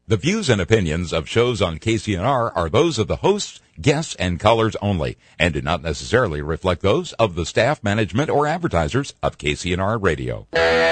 The views and opinions of shows on KCNR are those of the hosts, guests, and callers only, and do not necessarily reflect those of the staff, management, or advertisers of KCNR Radio.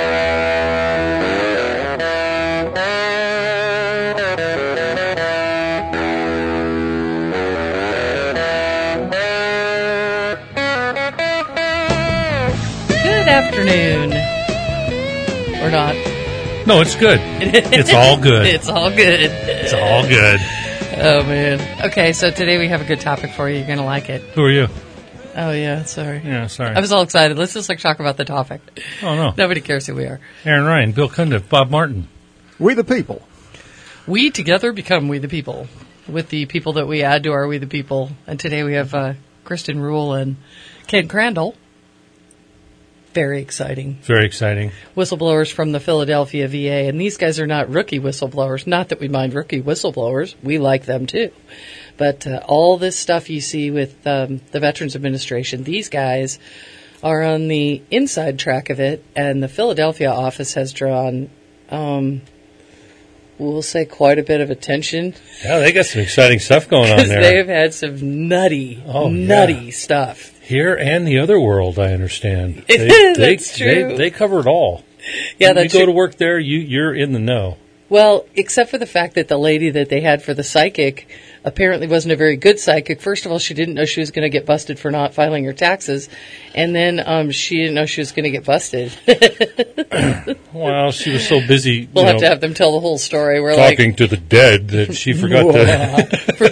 Good afternoon. Or not. No, it's good. It's all good. It's all good. It's all good. Oh, man. Okay, so today we have a good topic for you. You're going to like it. Who are you? Oh, yeah, sorry. Yeah, sorry. I was all excited. Let's just talk about the topic. Oh, no. Nobody cares who we are. Aaron Ryan, Bill Cundiff, Bob Martin. We the people. We together become We the People, with the people that we add to our We the People. And today we have Kristen Rule and Ken Crandall. Very exciting. Very exciting. Whistleblowers from the Philadelphia VA. And these guys are not rookie whistleblowers. Not that we mind rookie whistleblowers. We like them, too. But all this stuff you see with the Veterans Administration, these guys are on the inside track of it. And the Philadelphia office has drawn, we'll say, quite a bit of attention. Yeah, they got some exciting stuff going on there. They've had some nutty stuff. Here and the other world, I understand. That's true. They cover it all. Yeah, that's you go to work there, you're in the know. Well, except for the fact that the lady that they had for the psychic apparently wasn't a very good psychic. First of all, she didn't know she was going to get busted for not filing her taxes. And then she didn't know she was going to get busted. Well, she was so busy We'll have to have them tell the whole story. We're talking to the dead that she forgot to... For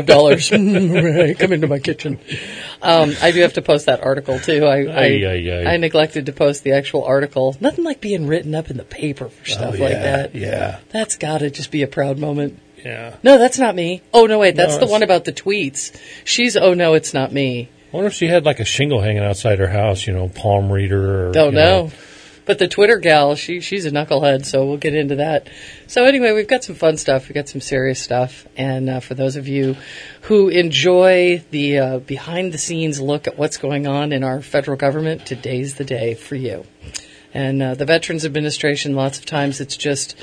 $35. Come into my kitchen. I do have to post that article, too. I neglected to post the actual article. Nothing like being written up in the paper for stuff like that. Yeah. That's got to just be a proud moment. Yeah. No, that's not me. Oh, no, wait, that's the one about the tweets. She's, oh, no, it's not me. I wonder if she had like a shingle hanging outside her house, palm reader. Don't know. But the Twitter gal, she's a knucklehead, so we'll get into that. So anyway, we've got some fun stuff. We've got some serious stuff. And for those of you who enjoy the behind-the-scenes look at what's going on in our federal government, today's the day for you. And the Veterans Administration, lots of times it's just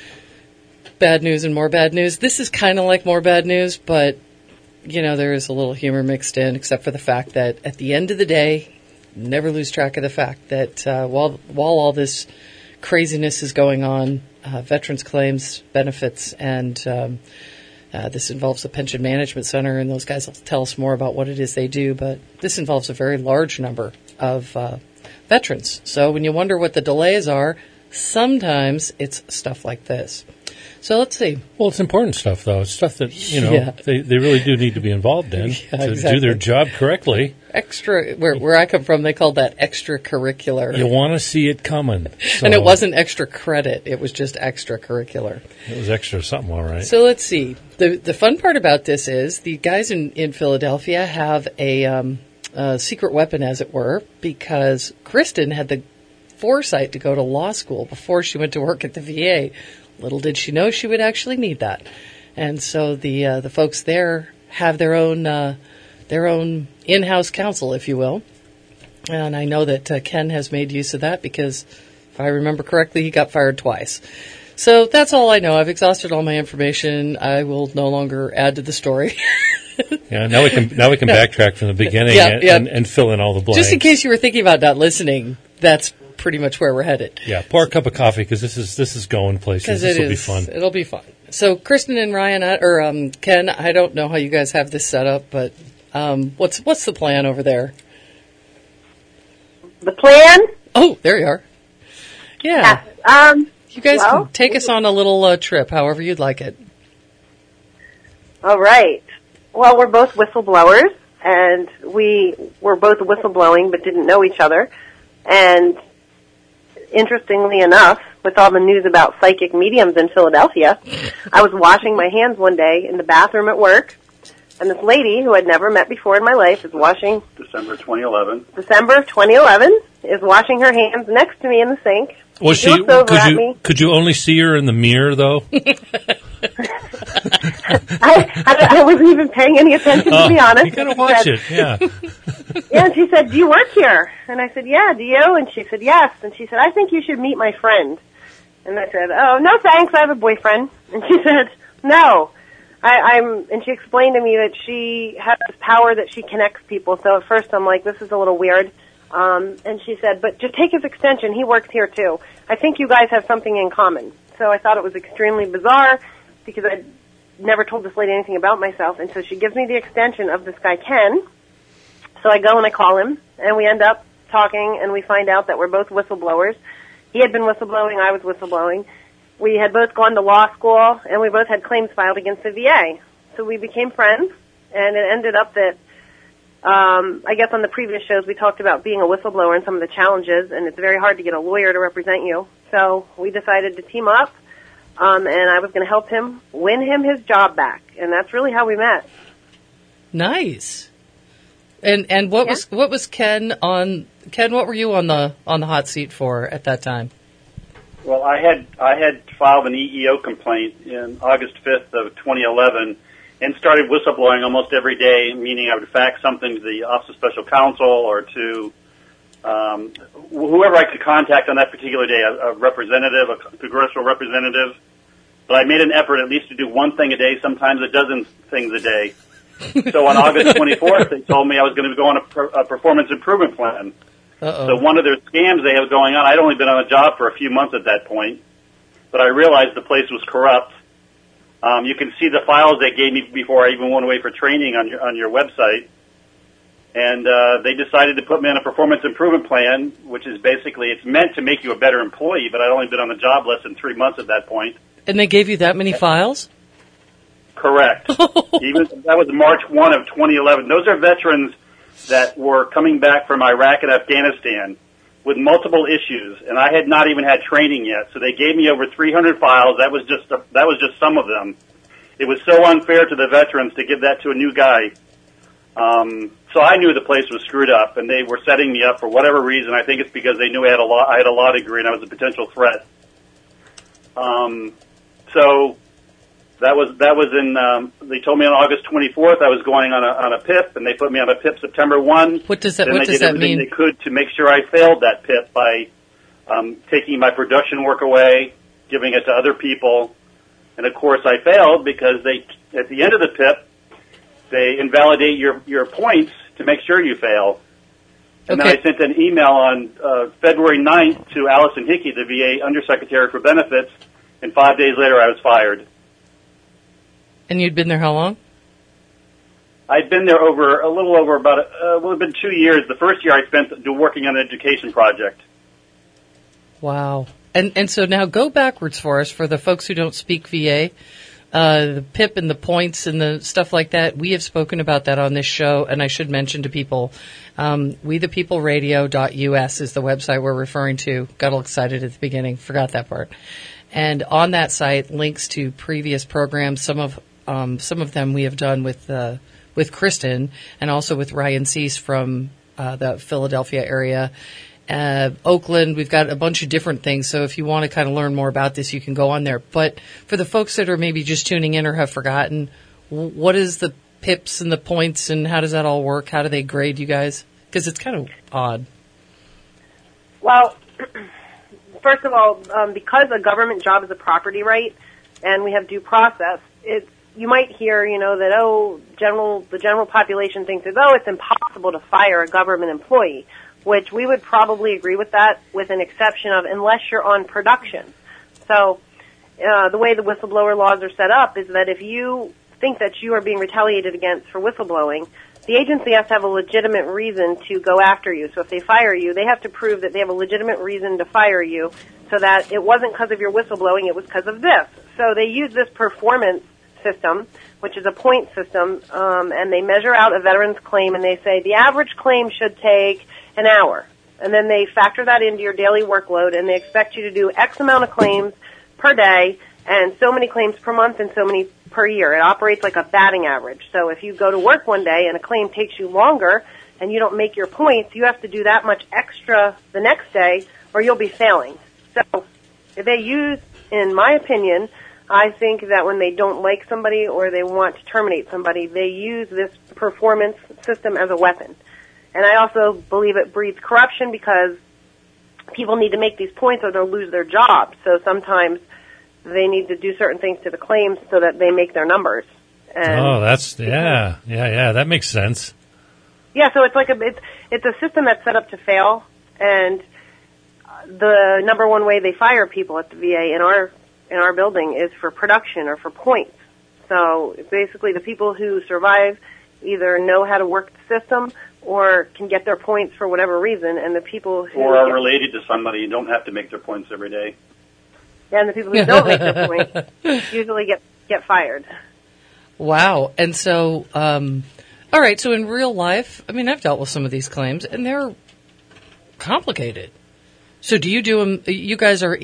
bad news and more bad news. This is kind of like more bad news, but, there is a little humor mixed in, except for the fact that at the end of the day, never lose track of the fact that while all this craziness is going on, veterans claims, benefits, and this involves the Pension Management Center, and those guys will tell us more about what it is they do, but this involves a very large number of veterans. So when you wonder what the delays are, sometimes it's stuff like this. So let's see. Well, it's important stuff, though. It's stuff that, they really do need to be involved in to do their job correctly. Where I come from, they called that extracurricular. You want to see it coming. So. And it wasn't extra credit. It was just extracurricular. It was extra something, all right. So let's see. The fun part about this is the guys in Philadelphia have a secret weapon, as it were, because Kristen had the foresight to go to law school before she went to work at the VA. Little did she know she would actually need that. And so the folks there have their own in-house counsel, if you will. And I know that Ken has made use of that because, if I remember correctly, he got fired twice. So that's all I know. I've exhausted all my information. I will no longer add to the story. Yeah, now we can backtrack from the beginning and fill in all the blanks. Just in case you were thinking about not listening, that's pretty much where we're headed. Yeah, pour a cup of coffee because this is going places. This will be fun. It'll be fun. So Kristen and Ryan, Ken, I don't know how you guys have this set up, but what's the plan over there? The plan? Oh, there you are. Yeah. You guys can take us on a little trip, however you'd like it. All right. Well, we're both whistleblowers, and we were both whistleblowing but didn't know each other. And interestingly enough, with all the news about psychic mediums in Philadelphia, I was washing my hands one day in the bathroom at work, and this lady who I'd never met before in my life is washing... December 2011 is washing her hands next to me in the sink. Was she? Could you only see her in the mirror, though? I wasn't even paying any attention, to be honest. You gotta watch it, yeah. Yeah, and she said, "Do you work here?" And I said, "Yeah, do you?" And she said, "Yes." And she said, "I think you should meet my friend." And I said, oh, no thanks, I have a boyfriend. And she said, no. And she explained to me that she has this power that she connects people. So at first I'm like, this is a little weird. And she said, but just take his extension. He works here too. I think you guys have something in common. So I thought it was extremely bizarre because I'd never told this lady anything about myself. And so she gives me the extension of this guy, Ken. So I go and I call him, and we end up talking, and we find out that we're both whistleblowers. He had been whistleblowing, I was whistleblowing. We had both gone to law school, and we both had claims filed against the VA. So we became friends, and it ended up that, I guess on the previous shows we talked about being a whistleblower and some of the challenges, and it's very hard to get a lawyer to represent you. So we decided to team up, and I was going to help him win him his job back, and that's really how we met. Nice. And what was Ken on? Ken, what were you on the hot seat for at that time? Well, I had filed an EEO complaint in August 5th of 2011 and started whistleblowing almost every day, meaning I would fax something to the Office of Special Counsel or to whoever I could contact on that particular day, a representative, a congressional representative. But I made an effort at least to do one thing a day, sometimes a dozen things a day. So on August 24th, they told me I was going to go on a performance improvement plan. Uh-oh. So one of their scams they have going on, I'd only been on the job for a few months at that point, but I realized the place was corrupt. You can see the files they gave me before I even went away for training on your website. And they decided to put me on a performance improvement plan, which is basically, it's meant to make you a better employee, but I'd only been on the job less than 3 months at that point. And they gave you that many files? Correct. That was March 1 of 2011. Those are veterans that were coming back from Iraq and Afghanistan with multiple issues, and I had not even had training yet. So they gave me over 300 files. That was just some of them. It was so unfair to the veterans to give that to a new guy. So I knew the place was screwed up, and they were setting me up for whatever reason. I think it's because they knew I had a law degree and I was a potential threat. So that was in. They told me on August 24th I was going on a PIP, and they put me on a PIP September 1. What does that? Then What does that mean? They could to make sure I failed that PIP by taking my production work away, giving it to other people, and of course I failed because they, at the end of the PIP, they invalidate your points to make sure you fail. And Okay. then I sent an email on February 9th to Allison Hickey, the VA Undersecretary for Benefits, and 5 days later I was fired. And you'd been there how long? I'd been there a little over about, it's been 2 years. The first year I spent working on an education project. Wow. And so now go backwards for us, for the folks who don't speak VA. The PIP and the points and the stuff like that, we have spoken about that on this show, and I should mention to people, wethepeopleradio.us is the website we're referring to. Got all excited at the beginning, forgot that part. And on that site, links to previous programs, some of them we have done with Kristen, and also with Ryan Cease from the Philadelphia area. Oakland, we've got a bunch of different things, so if you want to kind of learn more about this, you can go on there. But for the folks that are maybe just tuning in or have forgotten, what is the PIPs and the points, and how does that all work? How do they grade you guys? Because it's kind of odd. Well, first of all, because a government job is a property right, and we have due process, you might hear, that, the general population thinks it's impossible to fire a government employee, which we would probably agree with that, with an exception of unless you're on production. So the way the whistleblower laws are set up is that if you think that you are being retaliated against for whistleblowing, the agency has to have a legitimate reason to go after you. So if they fire you, they have to prove that they have a legitimate reason to fire you, so that it wasn't because of your whistleblowing, it was because of this. So they use this performance system, which is a point system, and they measure out a veteran's claim, and they say the average claim should take an hour. And then they factor that into your daily workload, and they expect you to do X amount of claims per day, and so many claims per month, and so many per year. It operates like a batting average. So if you go to work one day and a claim takes you longer, and you don't make your points, you have to do that much extra the next day, or you'll be failing. So if they use, in my opinion, I think that when they don't like somebody or they want to terminate somebody, they use this performance system as a weapon. And I also believe it breeds corruption because people need to make these points or they'll lose their job. So sometimes they need to do certain things to the claims so that they make their numbers. And that makes sense. Yeah, so it's like it's a system that's set up to fail, and the number one way they fire people at the VA in our building is for production or for points. So basically the people who survive either know how to work the system or can get their points for whatever reason, and the people who or are related to somebody and don't have to make their points every day. Yeah, and the people who don't make their points usually get fired. Wow. And so, all right, so in real life, I mean, I've dealt with some of these claims, and they're complicated. So do you do them, you guys are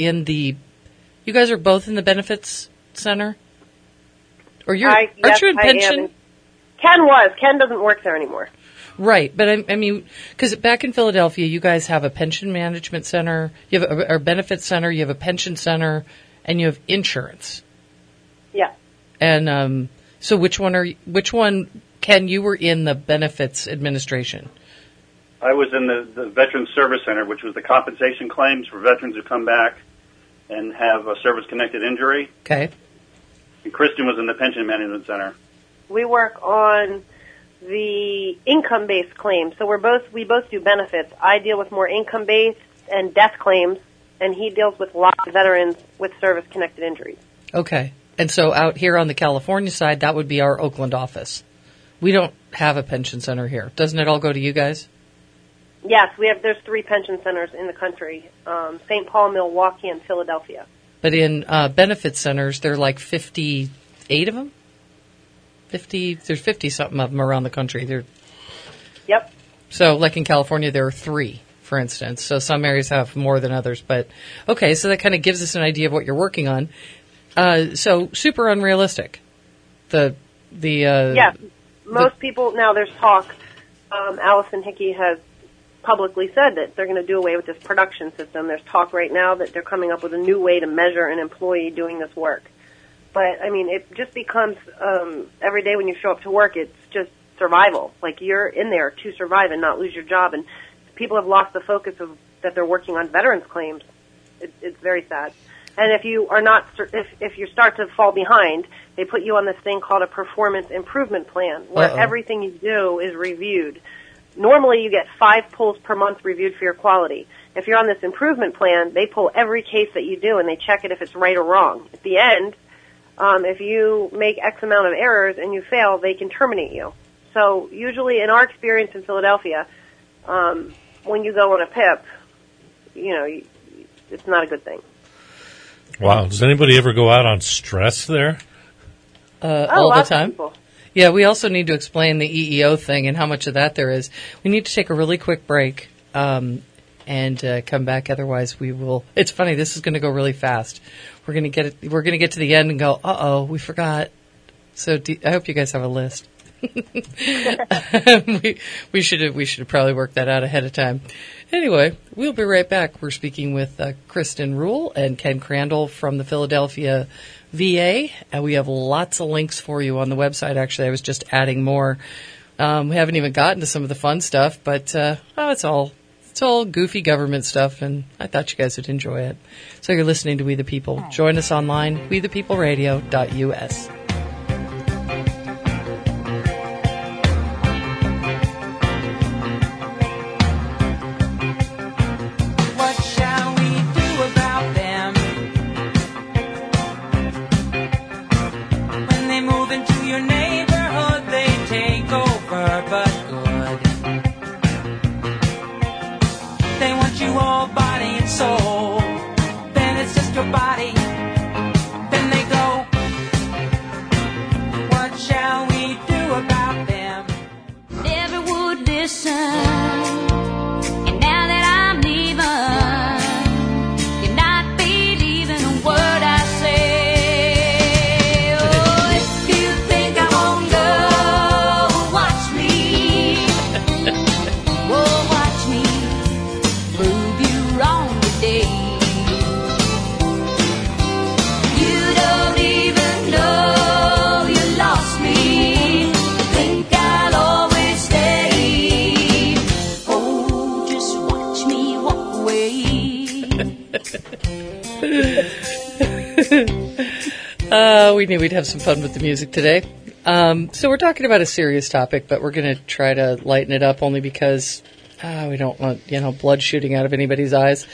both in the benefits center? Or aren't you in pension? Ken doesn't work there anymore. Right, but I mean, because back in Philadelphia, you guys have a pension management center, you have a benefits center, you have a pension center, and you have insurance. Yeah. And so which one, Ken, you were in the benefits administration? I was in the Veterans Service Center, which was the compensation claims for veterans who come back and have a service-connected injury. Okay. And Kristen was in the Pension Management Center. We work on the income-based claims. So we both do benefits. I deal with more income-based and death claims, and he deals with lots of veterans with service-connected injuries. Okay. And so out here on the California side, that would be our Oakland office. We don't have a pension center here. Doesn't it all go to you guys? Yes, there's 3 pension centers in the country, St. Paul, Milwaukee, and Philadelphia. But in benefit centers, there are like 58 of them? There's 50-something of them around the country. Yep. So like in California, there are 3, for instance. So some areas have more than others. But, okay, so that kind of gives us an idea of what you're working on. So super unrealistic. Yeah, most people, now there's talk, Allison Hickey has publicly said that they're going to do away with this production system. There's talk right now that they're coming up with a new way to measure an employee doing this work. But, I mean, it just becomes, every day when you show up to work, it's just survival. Like, you're in there to survive and not lose your job. And people have lost the focus of that they're working on veterans claims. It's very sad. And if you are not, if you start to fall behind, they put you on this thing called a performance improvement plan, where everything you do is reviewed. Normally, you get 5 pulls per month reviewed for your quality. If you're on this improvement plan, they pull every case that you do and they check it if it's right or wrong. At the end, if you make X amount of errors and you fail, they can terminate you. So usually, in our experience in Philadelphia, when you go on a PIP, it's not a good thing. Wow. Does anybody ever go out on stress there? All the time. Yeah, we also need to explain the EEO thing and how much of that there is. We need to take a really quick break and come back. Otherwise, we will. It's funny. This is going to go really fast. We're going to get it. We're going to get to the end and go, we forgot. So I hope you guys have a list. we should probably work that out ahead of time. Anyway, we'll be right back. We're speaking with Kristen Rule and Ken Crandall from the Philadelphia VA, and we have lots of links for you on the website. Actually, I was just adding more. We haven't even gotten to some of the fun stuff, but it's all goofy government stuff, and I thought you guys would enjoy it. So you're listening to We the People. Join us online, wethepeopleradio.us. we knew we'd have some fun with the music today. So we're talking about a serious topic, but we're going to try to lighten it up only because we don't want, blood shooting out of anybody's eyes.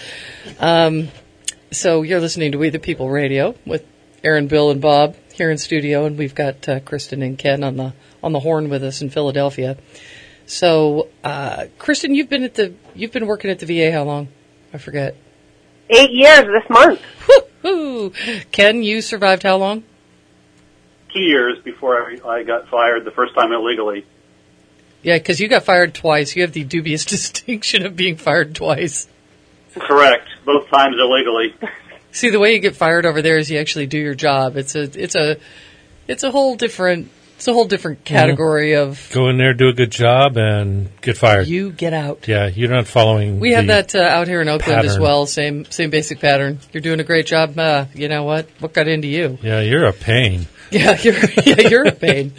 So you're listening to We the People Radio with Aaron, Bill, and Bob here in studio, and we've got Kristen and Ken on the horn with us in Philadelphia. So, Kristen, you've been working at the VA how long? I forget. 8 years this month. Woo-hoo. Ken, you survived how long? 2 years before I got fired the first time illegally. Yeah, because you got fired twice. You have the dubious distinction of being fired twice. Correct. Both times illegally. See, the way you get fired over there is you actually do your job. It's a whole different category of go in there, do a good job, and get fired. You get out. Yeah, you're not following. We have that out here in Oakland pattern as well. Same basic pattern. You're doing a great job. You know what? What got into you? Yeah, you're a pain. Yeah, you're a pain.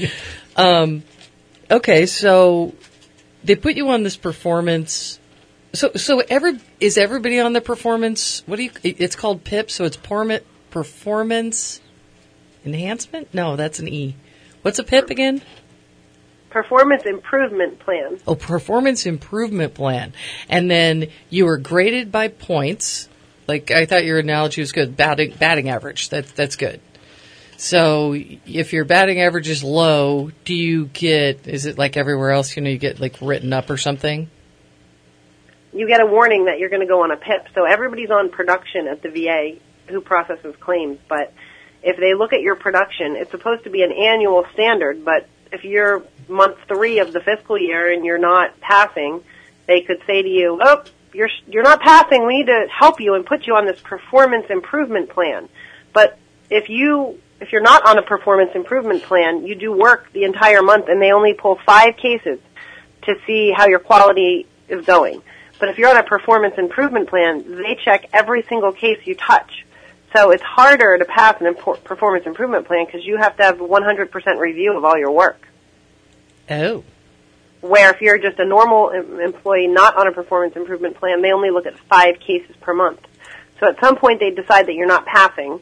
Okay, so they put you on this performance. So is everybody on the performance? It's called PIP. So it's performance enhancement. No, that's an E. What's a PIP again? Performance Improvement Plan. Oh, Performance Improvement Plan. And then you were graded by points. Like, I thought your analogy was good. Batting average. That's good. So if your batting average is low, is it like everywhere else, you get like written up or something? You get a warning that you're going to go on a PIP. So everybody's on production at the VA who processes claims, but if they look at your production, it's supposed to be an annual standard, but if you're month 3 of the fiscal year and you're not passing, they could say to you, oh, you're not passing, we need to help you and put you on this performance improvement plan. But if you're not on a performance improvement plan, you do work the entire month and they only pull 5 cases to see how your quality is going. But if you're on a performance improvement plan, they check every single case you touch. So it's harder to pass an performance improvement plan because you have to have 100% review of all your work. Oh. Where if you're just a normal employee not on a performance improvement plan, they only look at 5 cases per month. So at some point they decide that you're not passing,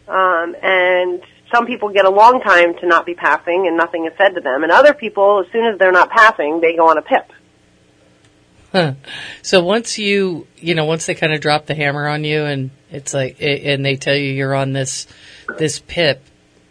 and some people get a long time to not be passing and nothing is said to them. And other people, as soon as they're not passing, they go on a PIP. Huh. So once once they kind of drop the hammer on you and it's like, and they tell you you're on this PIP,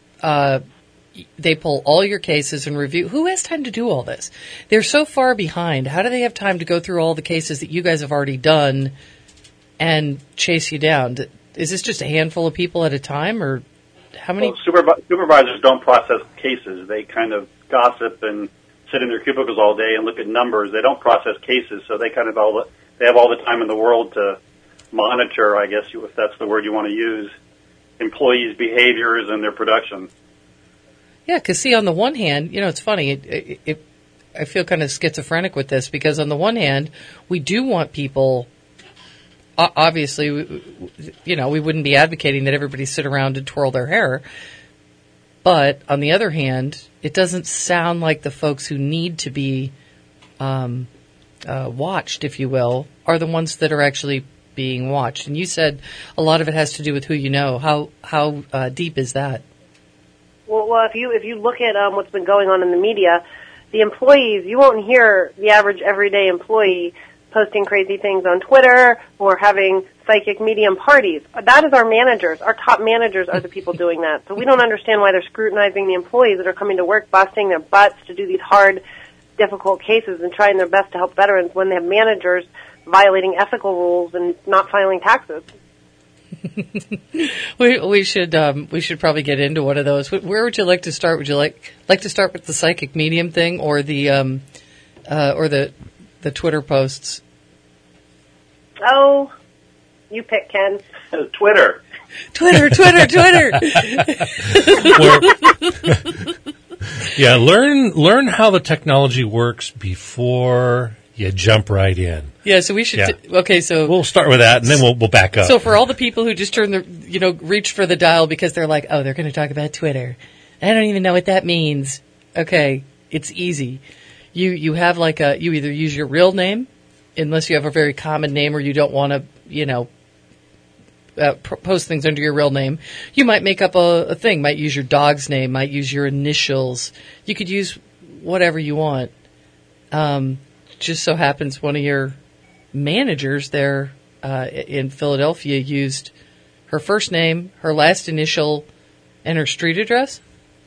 they pull all your cases and review. Who has time to do all this? They're so far behind. How do they have time to go through all the cases that you guys have already done and chase you down? Is this just a handful of people at a time, or how many? Well, supervisors don't process cases. They kind of gossip and sit in their cubicles all day and look at numbers. They don't process cases, so they have all the time in the world to monitor, I guess, if that's the word you want to use, employees' behaviors and their production. Yeah, because see, on the one hand, it's funny. I feel kind of schizophrenic with this because on the one hand, we do want people. Obviously, we wouldn't be advocating that everybody sit around and twirl their hair. But on the other hand, it doesn't sound like the folks who need to be watched, if you will, are the ones that are actually being watched. And you said a lot of it has to do with who you know. How deep is that? Well, if you look at what's been going on in the media, the employees, you won't hear the average everyday employee posting crazy things on Twitter or having psychic medium parties. That is our managers. Our top managers are the people doing that. So we don't understand why they're scrutinizing the employees that are coming to work, busting their butts to do these hard, difficult cases and trying their best to help veterans when they have managers violating ethical rules and not filing taxes. We should probably get into one of those. Where would you like to start? Would you like to start with the psychic medium thing or the Twitter posts? Oh, you pick, Ken. Twitter. Yeah, learn how the technology works before you jump right in. Yeah, so we should. Yeah. Okay, so we'll start with that, and then we'll back up. So for all the people who just reach for the dial because they're like, oh, they're going to talk about Twitter. I don't even know what that means. Okay, it's easy. You have you either use your real name, unless you have a very common name or you don't want to, post things under your real name. You might make up a thing, might use your dog's name, might use your initials. You could use whatever you want. Just so happens one of your managers there in Philadelphia used her first name, her last initial, and her street address.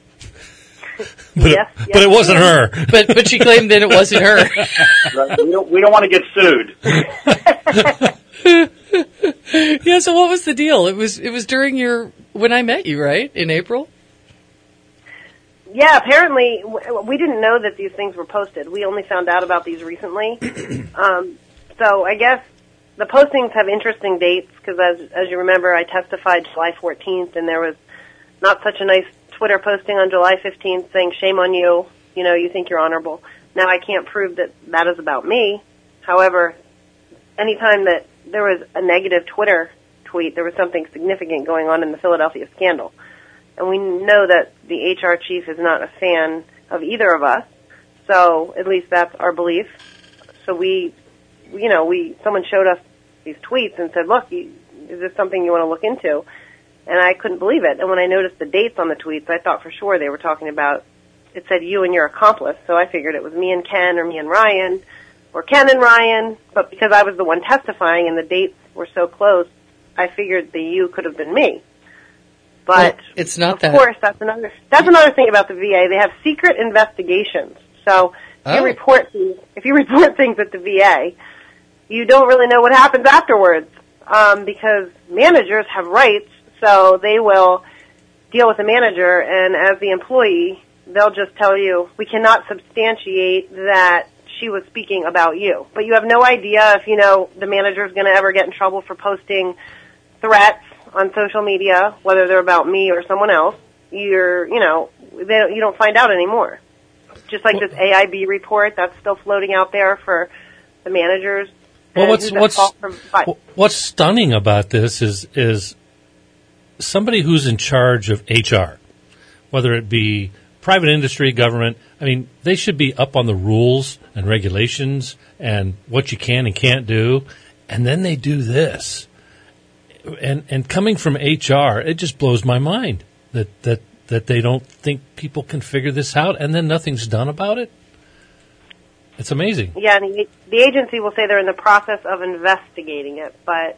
But it wasn't her. But she claimed that it wasn't her. Right. We don't want to get sued. Yeah. So what was the deal? It was during when I met you, right, in April. Yeah, apparently we didn't know that these things were posted. We only found out about these recently. So I guess the postings have interesting dates because, as you remember, I testified July 14th, and there was not such a nice Twitter posting on July 15th saying, "Shame on you, you think you're honorable." Now, I can't prove that that is about me. However, anytime that there was a negative Twitter tweet, there was something significant going on in the Philadelphia scandal. And we know that the HR chief is not a fan of either of us, so at least that's our belief. So someone showed us these tweets and said, "Look, is this something you want to look into?" And I couldn't believe it. And when I noticed the dates on the tweets, I thought for sure they were talking about, it said you and your accomplice, so I figured it was me and Ken or me and Ryan or Ken and Ryan, but because I was the one testifying and the dates were so close, I figured the you could have been me. But well, it's not that. Of course, that's another thing about the VA. They have secret investigations. So if you report things at the VA, you don't really know what happens afterwards because managers have rights. So they will deal with the manager, and as the employee, they'll just tell you, "We cannot substantiate that she was speaking about you." But you have no idea if the manager is going to ever get in trouble for posting threats on social media, whether they're about me or someone else. You don't find out anymore. Just like this AIB report that's still floating out there for the managers. Well, what's stunning about this is somebody who's in charge of HR, whether it be private industry, government. I mean, they should be up on the rules and regulations and what you can and can't do, and then they do this. And coming from HR, it just blows my mind that they don't think people can figure this out, and then nothing's done about it. It's amazing. Yeah, and the agency will say they're in the process of investigating it, but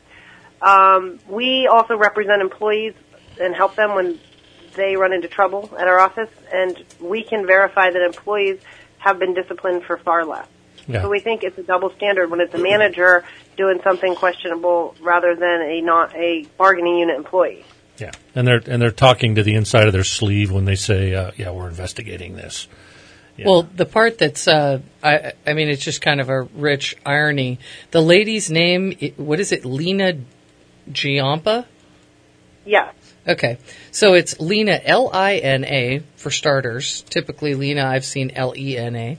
we also represent employees and help them when they run into trouble at our office, and we can verify that employees have been disciplined for far less. Yeah. So we think it's a double standard when it's a manager doing something questionable rather than a bargaining unit employee. Yeah, and they're talking to the inside of their sleeve when they say, "Yeah, we're investigating this." Yeah. Well, the part that's, I mean, it's just kind of a rich irony. The lady's name, what is it, Lena Giampa? Yeah. Okay. So it's Lena, Lina, for starters. Typically, Lena, I've seen Lena.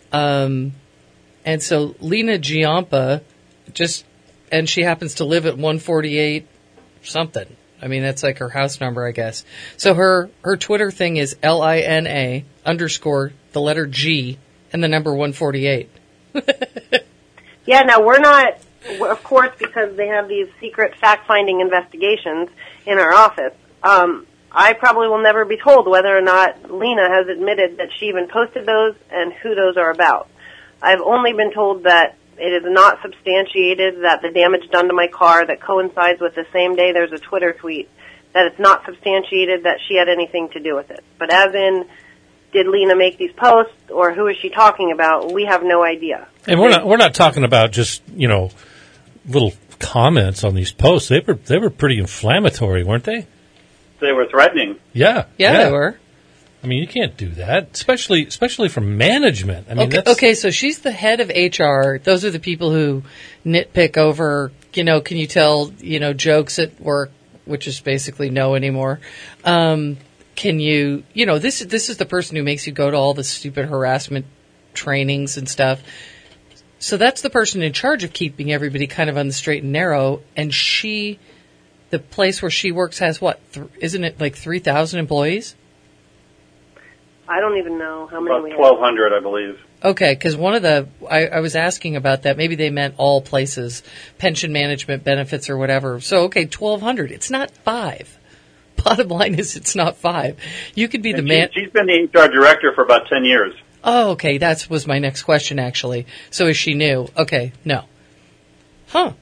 And so Lena Giampa and she happens to live at 148 something. I mean, that's like her house number, I guess. So her Twitter thing is Lina _ the letter G and the number 148. Yeah, now we're not, of course, because they have these secret fact-finding investigations in our office. I probably will never be told whether or not Lena has admitted that she even posted those and who those are about. I've only been told that it is not substantiated, that the damage done to my car that coincides with the same day there's a Twitter tweet, that it's not substantiated that she had anything to do with it. But as in, did Lena make these posts, or who is she talking about? We have no idea. And we're not talking about just, little comments on these posts. They were pretty inflammatory, weren't they? They were threatening. Yeah, they were. I mean, you can't do that, especially from management. I mean, okay, so she's the head of HR. Those are the people who nitpick over, can you tell, jokes at work, which is basically no anymore. Can you, this is the person who makes you go to all the stupid harassment trainings and stuff. So that's the person in charge of keeping everybody kind of on the straight and narrow. And the place where she works has what? Isn't it like 3,000 employees? I don't even know how many we have. 1,200, I believe. Okay, because one of the, I was asking about that. Maybe they meant all places, pension management benefits or whatever. So, okay, 1,200. It's not 5. Bottom line is it's not 5. You could be the man. She's been the HR director for about 10 years. Oh, okay. That was my next question, actually. So is she new? Okay, no. Huh.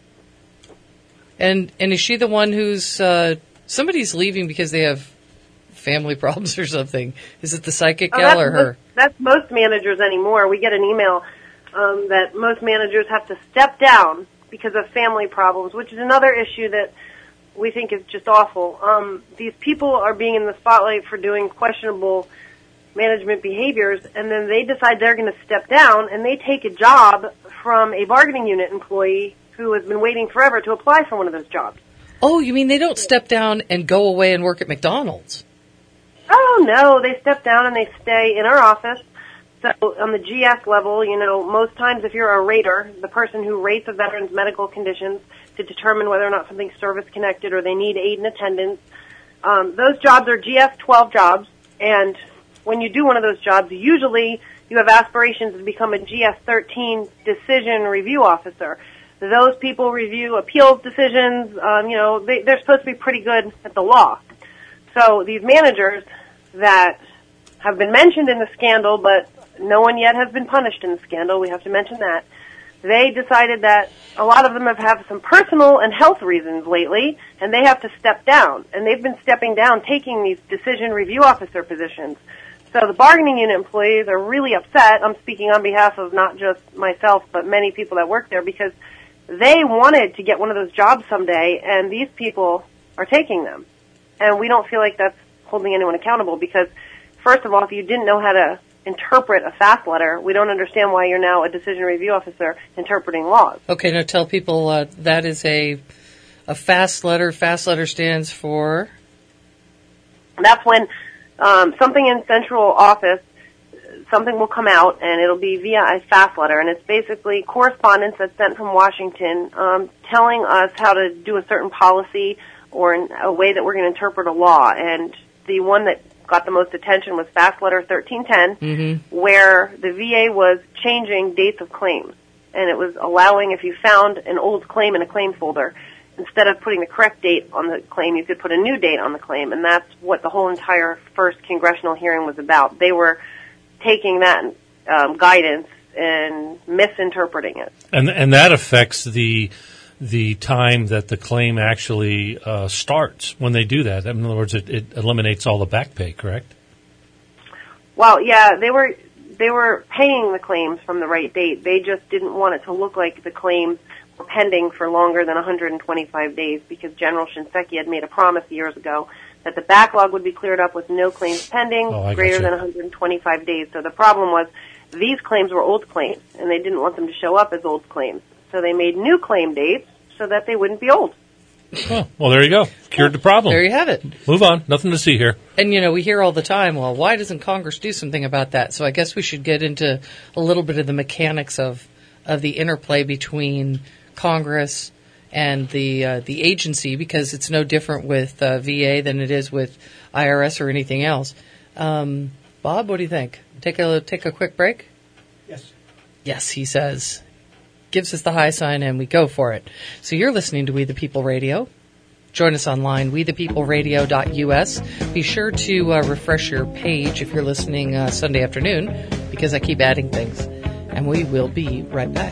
And is she the one who's, somebody's leaving because they have family problems or something? Is it the psychic gal or her? That's most managers anymore. We get an email that most managers have to step down because of family problems, which is another issue that we think is just awful. These people are being in the spotlight for doing questionable management behaviors, and then they decide they're going to step down, and they take a job from a bargaining unit employee who has been waiting forever to apply for one of those jobs. Oh, you mean they don't step down and go away and work at McDonald's? Oh, no, they step down and they stay in our office. So on the GS level, most times if you're a rater, the person who rates a veteran's medical conditions to determine whether or not something's service-connected or they need aid and attendance, those jobs are GS 12 jobs, and when you do one of those jobs, usually you have aspirations to become a GS 13 decision review officer. Those people review appeals decisions. They're supposed to be pretty good at the law. So these managers that have been mentioned in the scandal, but no one yet has been punished in the scandal, we have to mention that, they decided that a lot of them have had some personal and health reasons lately, and they have to step down. And they've been stepping down, taking these decision review officer positions. So the bargaining unit employees are really upset. I'm speaking on behalf of not just myself, but many people that work there, because they wanted to get one of those jobs someday, and these people are taking them. And we don't feel like that's holding anyone accountable, because, first of all, if you didn't know how to interpret a FAST letter, we don't understand why you're now a decision review officer interpreting laws. Okay, now tell people that is a FAST letter. FAST letter stands for? That's when something in central office, something will come out, and it'll be via a FAST letter, and it's basically correspondence that's sent from Washington telling us how to do a certain policy or a way that we're going to interpret a law. And the one that got the most attention was FAST Letter 1310, where the VA was changing dates of claims. And it was allowing, if you found an old claim in a claim folder, instead of putting the correct date on the claim, you could put a new date on the claim. And that's what the whole entire first congressional hearing was about. They were taking that guidance and misinterpreting it. And that affects the time that the claim actually starts when they do that. In other words, it eliminates all the back pay, correct? Well, yeah, they were paying the claims from the right date. They just didn't want it to look like the claims were pending for longer than 125 days, because General Shinseki had made a promise years ago that the backlog would be cleared up with no claims pending greater than 125 days. So the problem was these claims were old claims, and they didn't want them to show up as old claims. So they made new claim dates so that they wouldn't be old. Oh, well, there you go. Cured the problem. There you have it. Move on. Nothing to see here. And, we hear all the time, well, why doesn't Congress do something about that? So I guess we should get into a little bit of the mechanics of the interplay between Congress and the agency, because it's no different with VA than it is with IRS or anything else. Bob, what do you think? Take a quick break? Yes. Yes, he says. Gives us the high sign, and we go for it. So you're listening to We the People Radio. Join us online, wethepeopleradio.us. Be sure to refresh your page if you're listening Sunday afternoon, because I keep adding things. And we will be right back.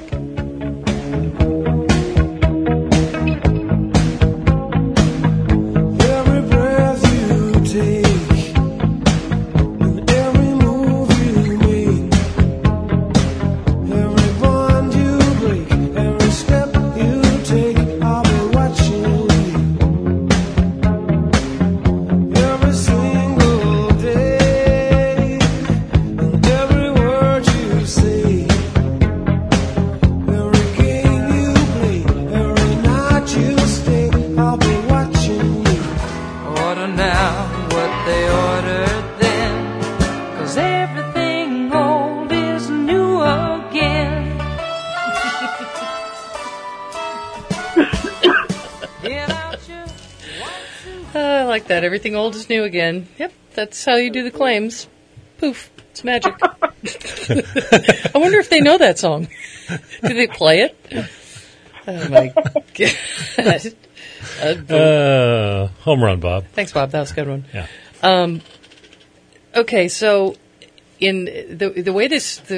I like that. Everything old is new again. Yep, that's how you do the claims. Poof. It's magic. I wonder if they know that song. Do they play it? Oh, my God. Home run, Bob. Thanks, Bob. That was a good one. Yeah. Okay, so in the way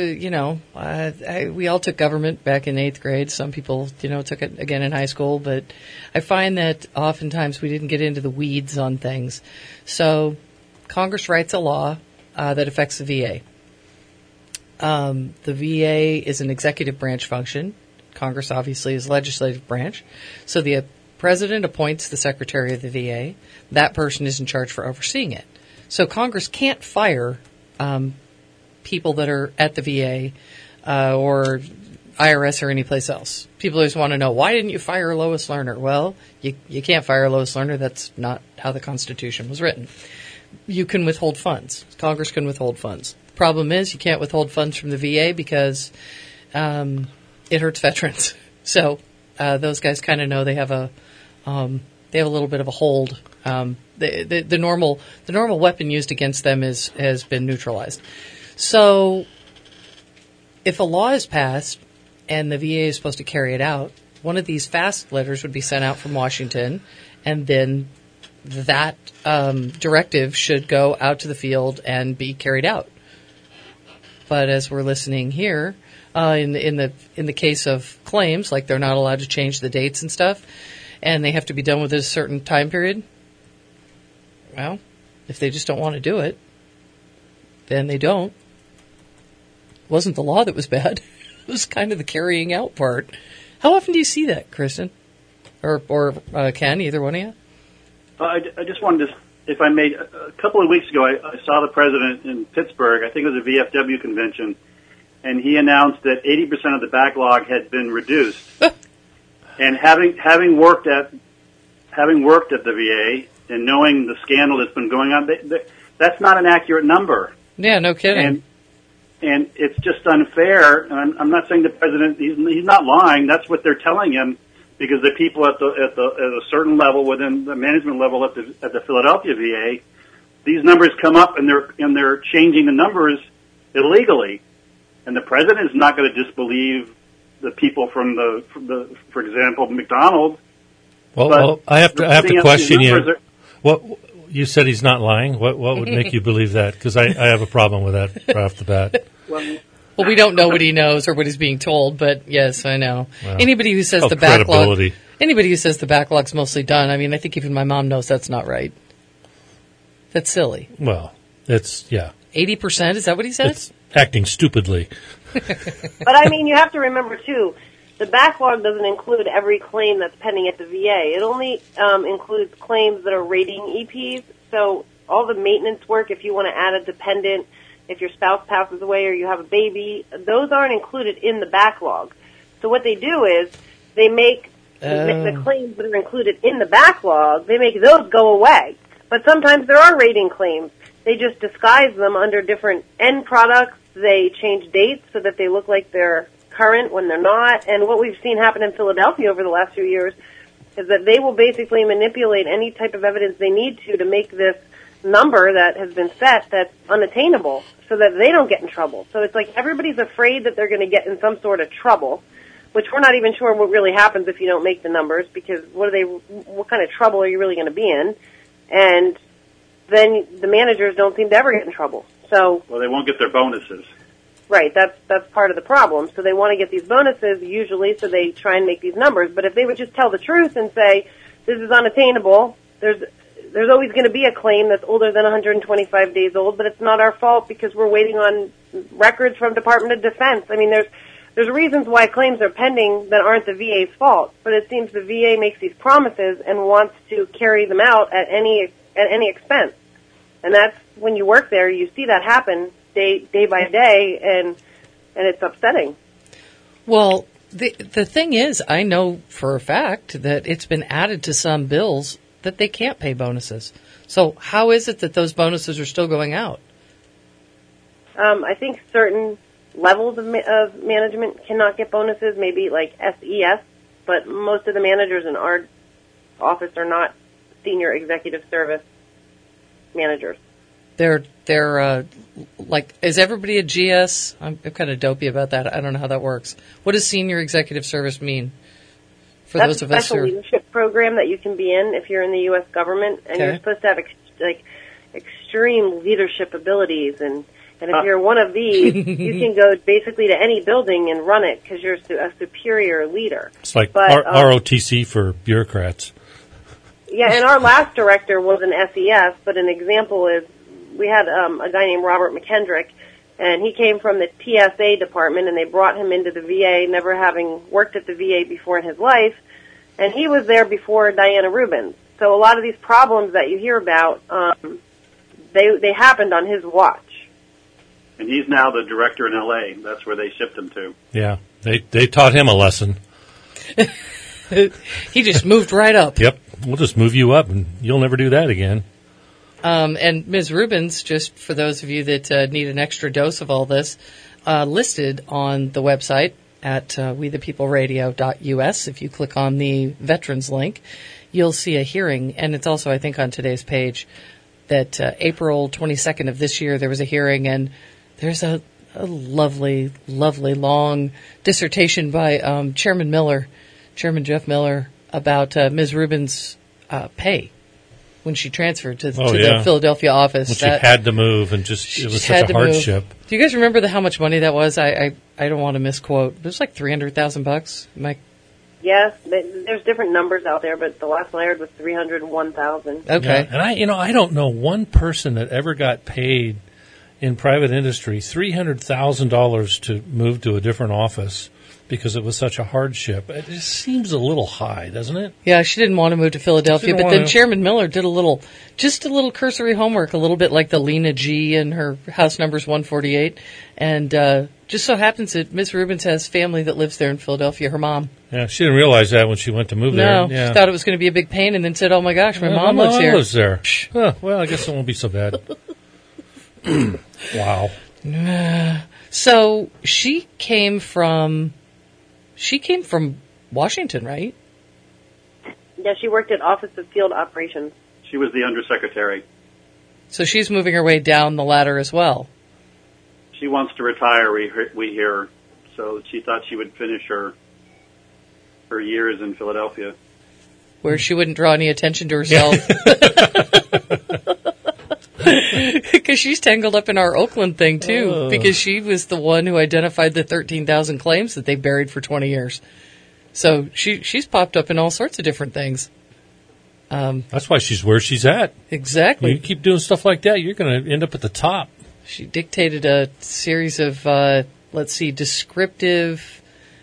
we all took government back in 8th grade. Some people, took it again in high school, but I find that oftentimes we didn't get into the weeds on things. So Congress writes a law that affects the VA. The VA is an executive branch function. Congress obviously is legislative branch. So the president appoints the secretary of the VA. That person is in charge for overseeing it. So Congress can't fire people that are at the VA or IRS or any place else. People just want to know, why didn't you fire Lois Lerner? Well, you can't fire Lois Lerner. That's not how the Constitution was written. You can withhold funds. Congress can withhold funds. Problem is, you can't withhold funds from the VA because it hurts veterans. So those guys kind of know they have a little bit of a hold. The normal weapon used against them has been neutralized. So if a law is passed and the VA is supposed to carry it out, one of these fast letters would be sent out from Washington, and then that directive should go out to the field and be carried out. But as we're listening here, in the case of claims, like they're not allowed to change the dates and stuff, and they have to be done within a certain time period. Well, if they just don't want to do it, then they don't. It wasn't the law that was bad. It was kind of the carrying out part. How often do you see that, Kristen? Or Ken, either one of you? I just wanted to, if I may, a couple of weeks ago, I saw the president in Pittsburgh. I think it was a VFW convention, and he announced that 80% of the backlog had been reduced. And having worked at the VA and knowing the scandal that's been going on, that's not an accurate number. Yeah, no kidding. And it's just unfair. And I'm not saying the president he's not lying. That's what they're telling him, because the people at a certain level within the management level at the Philadelphia VA, these numbers come up and they're changing the numbers illegally, and the president is not going to disbelieve the people from for example, McDonald's. Well, I have to question you. What you said, he's not lying. What would make you believe that? Because I have a problem with that right off the bat. Well, we don't know what he knows or what he's being told, but yes, I know. Well, anybody who says the backlog's mostly done, I mean, I think even my mom knows that's not right. That's silly. Well, it's 80%, is that what he says? It's acting stupidly. But I mean, you have to remember too, the backlog doesn't include every claim that's pending at the VA. It only includes claims that are rating EPs. So all the maintenance work, if you want to add a dependent, if your spouse passes away or you have a baby, those aren't included in the backlog. So what they do is they make the claims that are included in the backlog, they make those go away. But sometimes there are rating claims. They just disguise them under different end products. They change dates so that they look like they're current when they're not. And what we've seen happen in Philadelphia over the last few years is that they will basically manipulate any type of evidence they need to make this number that has been set that's unattainable so that they don't get in trouble. So it's like everybody's afraid that they're going to get in some sort of trouble, which we're not even sure what really happens if you don't make the numbers, because what kind of trouble are you really going to be in? And then the managers don't seem to ever get in trouble. So, well, they won't get their bonuses. Right, that's part of the problem. So they want to get these bonuses usually, so they try and make these numbers. But if they would just tell the truth and say, this is unattainable, there's always going to be a claim that's older than 125 days old, but it's not our fault because we're waiting on records from Department of Defense. I mean, there's reasons why claims are pending that aren't the VA's fault, but it seems the VA makes these promises and wants to carry them out at any expense. And that's when you work there, you see that happen day by day, and it's upsetting. Well, the thing is, I know for a fact that it's been added to some bills that they can't pay bonuses. So how is it that those bonuses are still going out? I think certain levels of management cannot get bonuses, maybe like SES, but most of the managers in our office are not senior executive service managers. They're like, is everybody a GS? I'm kind of dopey about that. I don't know how that works. What does senior executive service mean? For That's those of a us special leadership program that you can be in if you're in the U.S. government, and you're supposed to have extreme leadership abilities. And if you're one of these, you can go basically to any building and run it because you're a superior leader. It's like ROTC for bureaucrats. Yeah, and our last director was an SES, but an example is we had a guy named Robert McKendrick, and he came from the TSA department, and they brought him into the VA, never having worked at the VA before in his life, and he was there before Diana Rubin. So a lot of these problems that you hear about, they happened on his watch. And he's now the director in L.A. That's where they shipped him to. Yeah, they taught him a lesson. He just moved right up. Yep, we'll just move you up, and you'll never do that again. And Ms. Rubin's, just for those of you that need an extra dose of all this, listed on the website at wethepeopleradio.us. If you click on the veterans link, you'll see a hearing, and it's also, I think, on today's page, that April 22nd of this year there was a hearing, and there's a lovely, lovely long dissertation by Chairman Jeff Miller, about Ms. Rubin's pay when she transferred to the Philadelphia office. When she had to move, and it was such a hardship. Do you guys remember how much money that was? I don't want to misquote. It was like $300,000. Yes, there's different numbers out there, but the last one I heard was $301,000. Okay, yeah, and I don't know one person that ever got paid in private industry $300,000 to move to a different office because it was such a hardship. It just seems a little high, doesn't it? Yeah, she didn't want to move to Philadelphia, but then Chairman Miller did a little cursory homework, a little bit like the Lena G and her house number's 148, and just so happens that Ms. Rubin has family that lives there in Philadelphia, her mom. Yeah, she didn't realize that when she went to move there. No, she thought it was going to be a big pain, and then said, "Oh my gosh, my mom lives here." Lives there. Well, I guess it won't be so bad. Wow. So she came from Washington, right? Yeah, she worked at Office of Field Operations. She was the undersecretary. So she's moving her way down the ladder as well. She wants to retire, we hear, so she thought she would finish her years in Philadelphia. Where she wouldn't draw any attention to herself. Because she's tangled up in our Oakland thing, too, because she was the one who identified the 13,000 claims that they buried for 20 years. So she's popped up in all sorts of different things. That's why she's where she's at. Exactly. You keep doing stuff like that, you're going to end up at the top. She dictated a series of, descriptive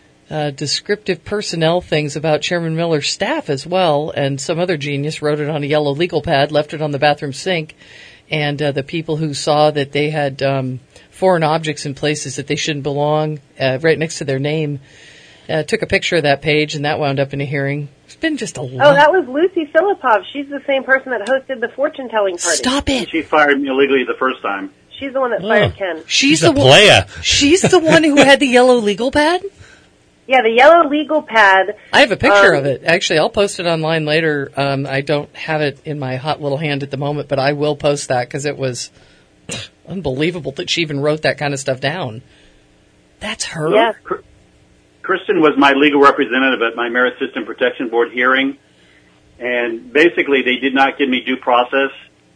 personnel things about Chairman Miller's staff as well, and some other genius wrote it on a yellow legal pad, left it on the bathroom sink, and the people who saw that they had foreign objects in places that they shouldn't belong, right next to their name, took a picture of that page, and that wound up in a hearing. It's been just a lot. Oh, that was Lucy Filipov. She's the same person that hosted the fortune-telling party. Stop it! She fired me illegally the first time. She's the one that fired Ken. She's a player. She's the one who had the yellow legal pad? Yeah, the yellow legal pad. I have a picture of it. Actually, I'll post it online later. I don't have it in my hot little hand at the moment, but I will post that because it was unbelievable that she even wrote that kind of stuff down. That's her? Yeah. Kristen was my legal representative at my Merit System Protection Board hearing, and basically they did not give me due process.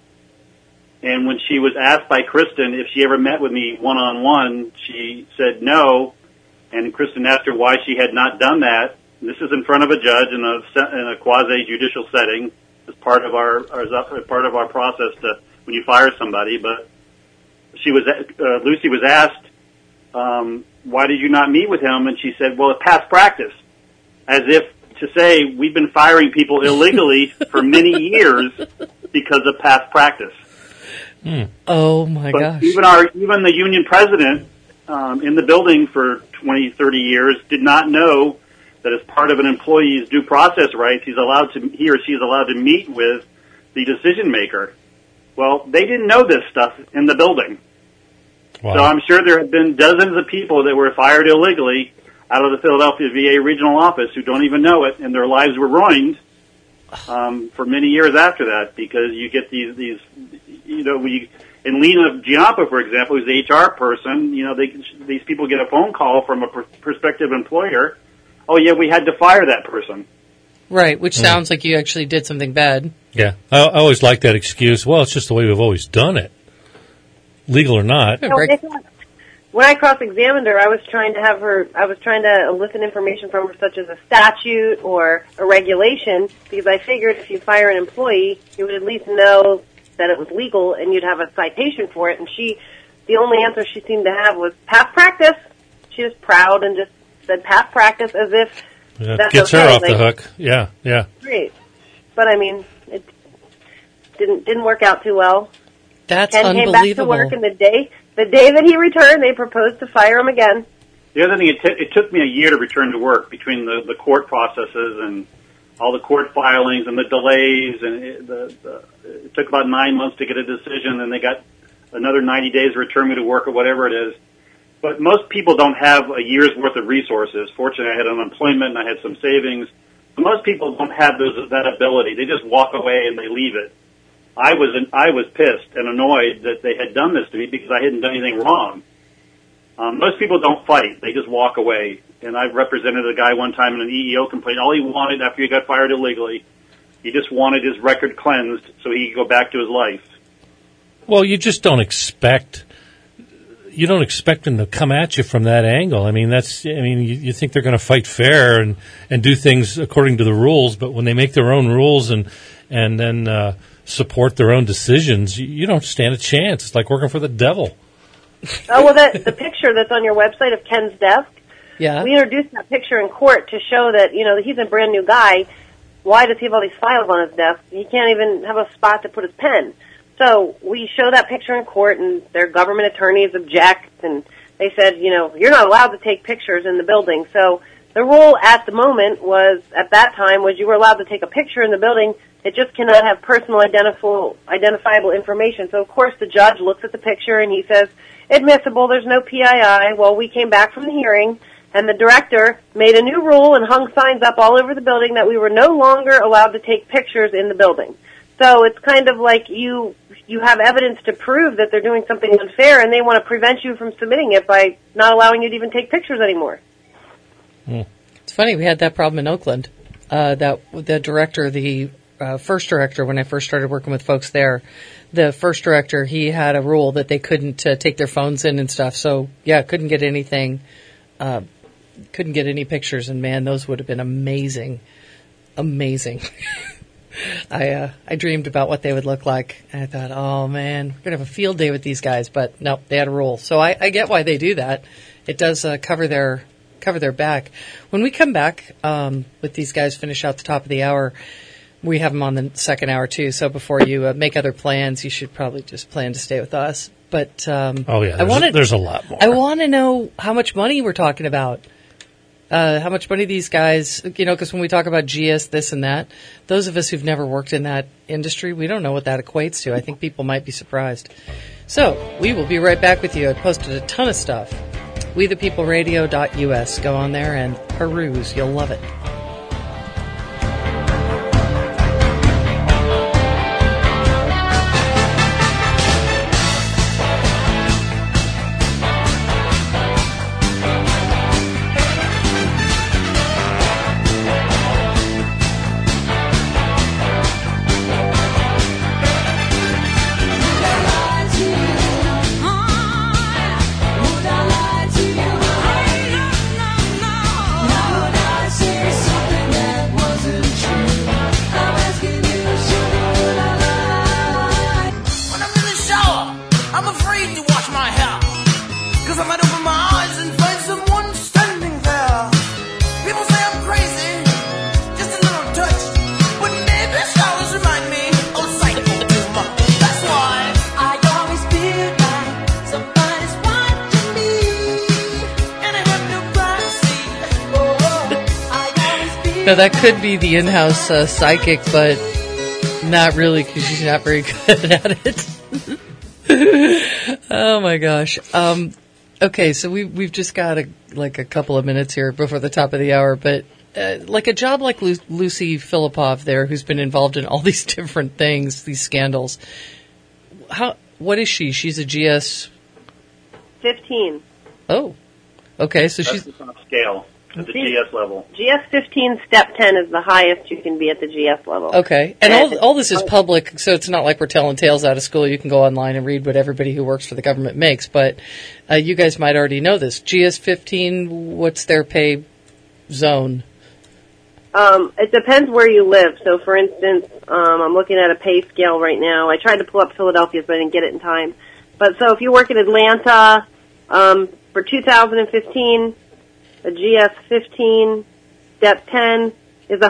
And when she was asked by Kristen if she ever met with me one-on-one, she said no. And Kristen asked her why she had not done that. This is in front of a judge in a quasi-judicial setting as part of our process to when you fire somebody. But Lucy was asked, why did you not meet with him? And she said, well, it's past practice, as if to say we've been firing people illegally for many years because of past practice. Oh my gosh! Even the union president in the building for 20, 30 years did not know that as part of an employee's due process rights, he or she is allowed to meet with the decision maker. Well, they didn't know this stuff in the building. Wow. So I'm sure there have been dozens of people that were fired illegally out of the Philadelphia VA regional office who don't even know it, and their lives were ruined for many years after that, because you get these it's in Lena Giampa, for example, who's the HR person, these people get a phone call from a prospective employer. Oh, yeah, we had to fire that person. Right, which sounds like you actually did something bad. Yeah, I always like that excuse. Well, it's just the way we've always done it, legal or not. When I cross-examined her, I was trying to elicit information from her, such as a statute or a regulation, because I figured if you fire an employee, you would at least know that it was legal and you'd have a citation for it. And the only answer she seemed to have was past practice. She was proud and just said past practice as if that gets her off the hook. Yeah. Great. But I mean, it didn't work out too well. That's Ken unbelievable. came back to work, and the day that he returned, they proposed to fire him again. The other thing, it took me a year to return to work between the court processes and all the court filings and the delays, and it took about 9 months to get a decision, and they got another 90 days to return me to work or whatever it is. But most people don't have a year's worth of resources. Fortunately, I had unemployment and I had some savings. But most people don't have that ability. They just walk away and they leave it. I was pissed and annoyed that they had done this to me because I hadn't done anything wrong. Most people don't fight. They just walk away. And I've represented a guy one time in an EEO complaint. All he wanted after he got fired illegally, he just wanted his record cleansed so he could go back to his life. Well, you just don't expect them to come at you from that angle. I mean, you think they're going to fight fair and do things according to the rules, but when they make their own rules and then support their own decisions, you don't stand a chance. It's like working for the devil. Oh, well, the picture that's on your website of Ken's desk, yeah, we introduced that picture in court to show that, he's a brand new guy. Why does he have all these files on his desk? He can't even have a spot to put his pen. So we show that picture in court, and their government attorneys object, and they said, you're not allowed to take pictures in the building. So the rule at the moment at that time, was you were allowed to take a picture in the building. It just cannot have personal identifiable information. So, of course, the judge looks at the picture, and he says, admissible, there's no PII. Well, we came back from the hearing, and the director made a new rule and hung signs up all over the building that we were no longer allowed to take pictures in the building. So it's kind of like you have evidence to prove that they're doing something unfair, and they want to prevent you from submitting it by not allowing you to even take pictures anymore. It's funny, we had that problem in Oakland. The director, the first director, when I first started working with folks there, the first director, he had a rule that they couldn't take their phones in and stuff. So, yeah, couldn't get anything, couldn't get any pictures, and man, those would have been amazing. Amazing. I dreamed about what they would look like, and I thought, oh man, we're going to have a field day with these guys, but nope, they had a rule. So I get why they do that. It does cover their back. When we come back with these guys, finish out the top of the hour, we have them on the second hour too, so before you make other plans, you should probably just plan to stay with us. But there's a lot more. I want to know how much money we're talking about. How much money these guys, because when we talk about GS, this and that, those of us who've never worked in that industry, we don't know what that equates to. I think people might be surprised. So, we will be right back with you. I posted a ton of stuff. WeThePeopleRadio.us. Go on there and peruse. You'll love it. Now, that could be the in-house psychic, but not really, because she's not very good at it. Oh, my gosh. Okay, so we've just got a couple of minutes here before the top of the hour, but like a job like Lucy Filipov there, who's been involved in all these different things, these scandals, what is she? She's a GS 15. Oh, okay. So That's she's on scale at the GS level. GS 15 step 10 is the highest you can be at the GS level. okay. And all this is public, so it's not like we're telling tales out of school. You can go online and read what everybody who works for the government makes. But you guys might already know this. GS 15, what's their pay zone? It depends where you live. So, for instance, I'm looking at a pay scale right now. I tried to pull up Philadelphia, but I didn't get it in time. But so if you work in Atlanta, for 2015, a GS 15 step 10 is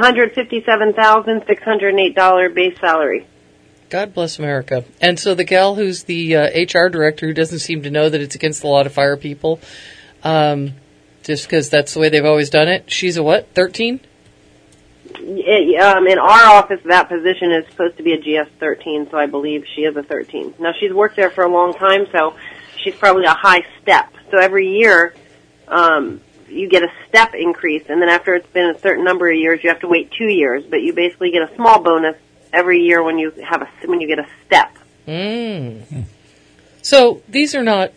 $157,608 base salary. God bless America. And so the gal who's the HR director, who doesn't seem to know that it's against the law to fire people, just because that's the way they've always done it, she's a what, 13? In our office, that position is supposed to be a GS 13, so I believe she is a 13. Now, she's worked there for a long time, so she's probably a high step. So every year, you get a step increase, and then after it's been a certain number of years, you have to wait 2 years, but you basically get a small bonus every year when you get a step. Mm. So these are not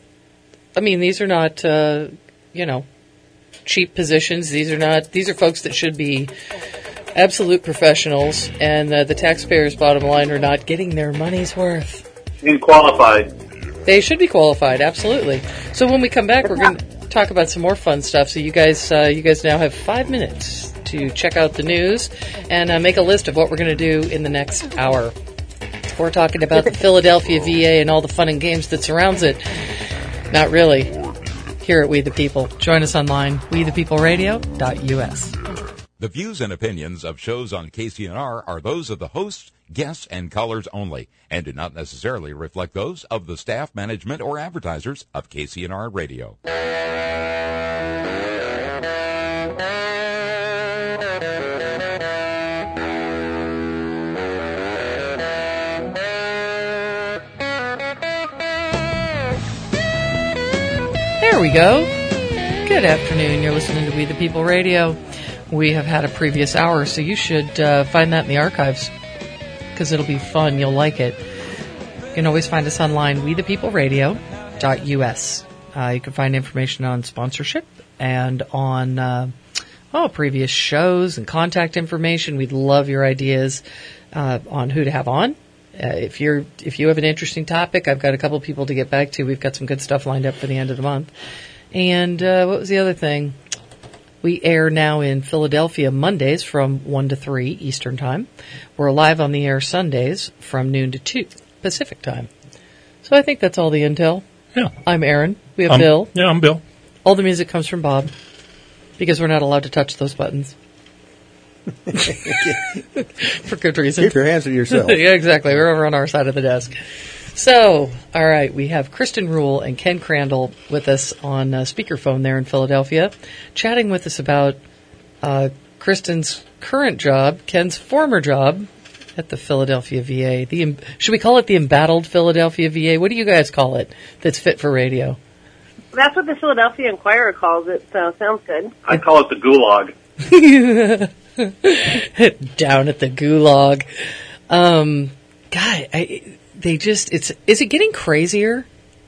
cheap positions. These are folks that should be absolute professionals, and the taxpayers' bottom line are not getting their money's worth. And qualified. They should be qualified, absolutely. So when we come back, we're going to talk about some more fun stuff. So you guys now have 5 minutes to check out the news and make a list of what we're going to do in the next hour. We're talking about the Philadelphia VA and all the fun and games that surrounds it. Not really. Here at We the People. Join us online, wethepeopleradio.us. The views and opinions of shows on KCNR are those of the hosts, guests, and callers only, and do not necessarily reflect those of the staff, management, or advertisers of KCNR Radio. There we go. Good afternoon. You're listening to We the People Radio. We have had a previous hour, so you should find that in the archives, because it'll be fun. You'll like it. You can always find us online, wethepeopleradio.us. You can find information on sponsorship and on previous shows and contact information. We'd love your ideas on who to have on. If you have an interesting topic, I've got a couple of people to get back to. We've got some good stuff lined up for the end of the month. And what was the other thing? We air now in Philadelphia Mondays from 1 to 3 Eastern Time. We're live on the air Sundays from noon to 2 Pacific Time. So I think that's all the intel. Yeah. I'm Aaron. We have Bill. Yeah, I'm Bill. All the music comes from Bob, because we're not allowed to touch those buttons. For good reason. Keep your hands to yourself. Yeah, exactly. We're over on our side of the desk. So, all right, we have Kristen Rule and Ken Crandall with us on speakerphone there in Philadelphia, chatting with us about Kristen's current job, Ken's former job at the Philadelphia VA. Should we call it the embattled Philadelphia VA? What do you guys call it that's fit for radio? That's what the Philadelphia Inquirer calls it, so sounds good. I call it the gulag. Down at the gulag. Is it getting crazier?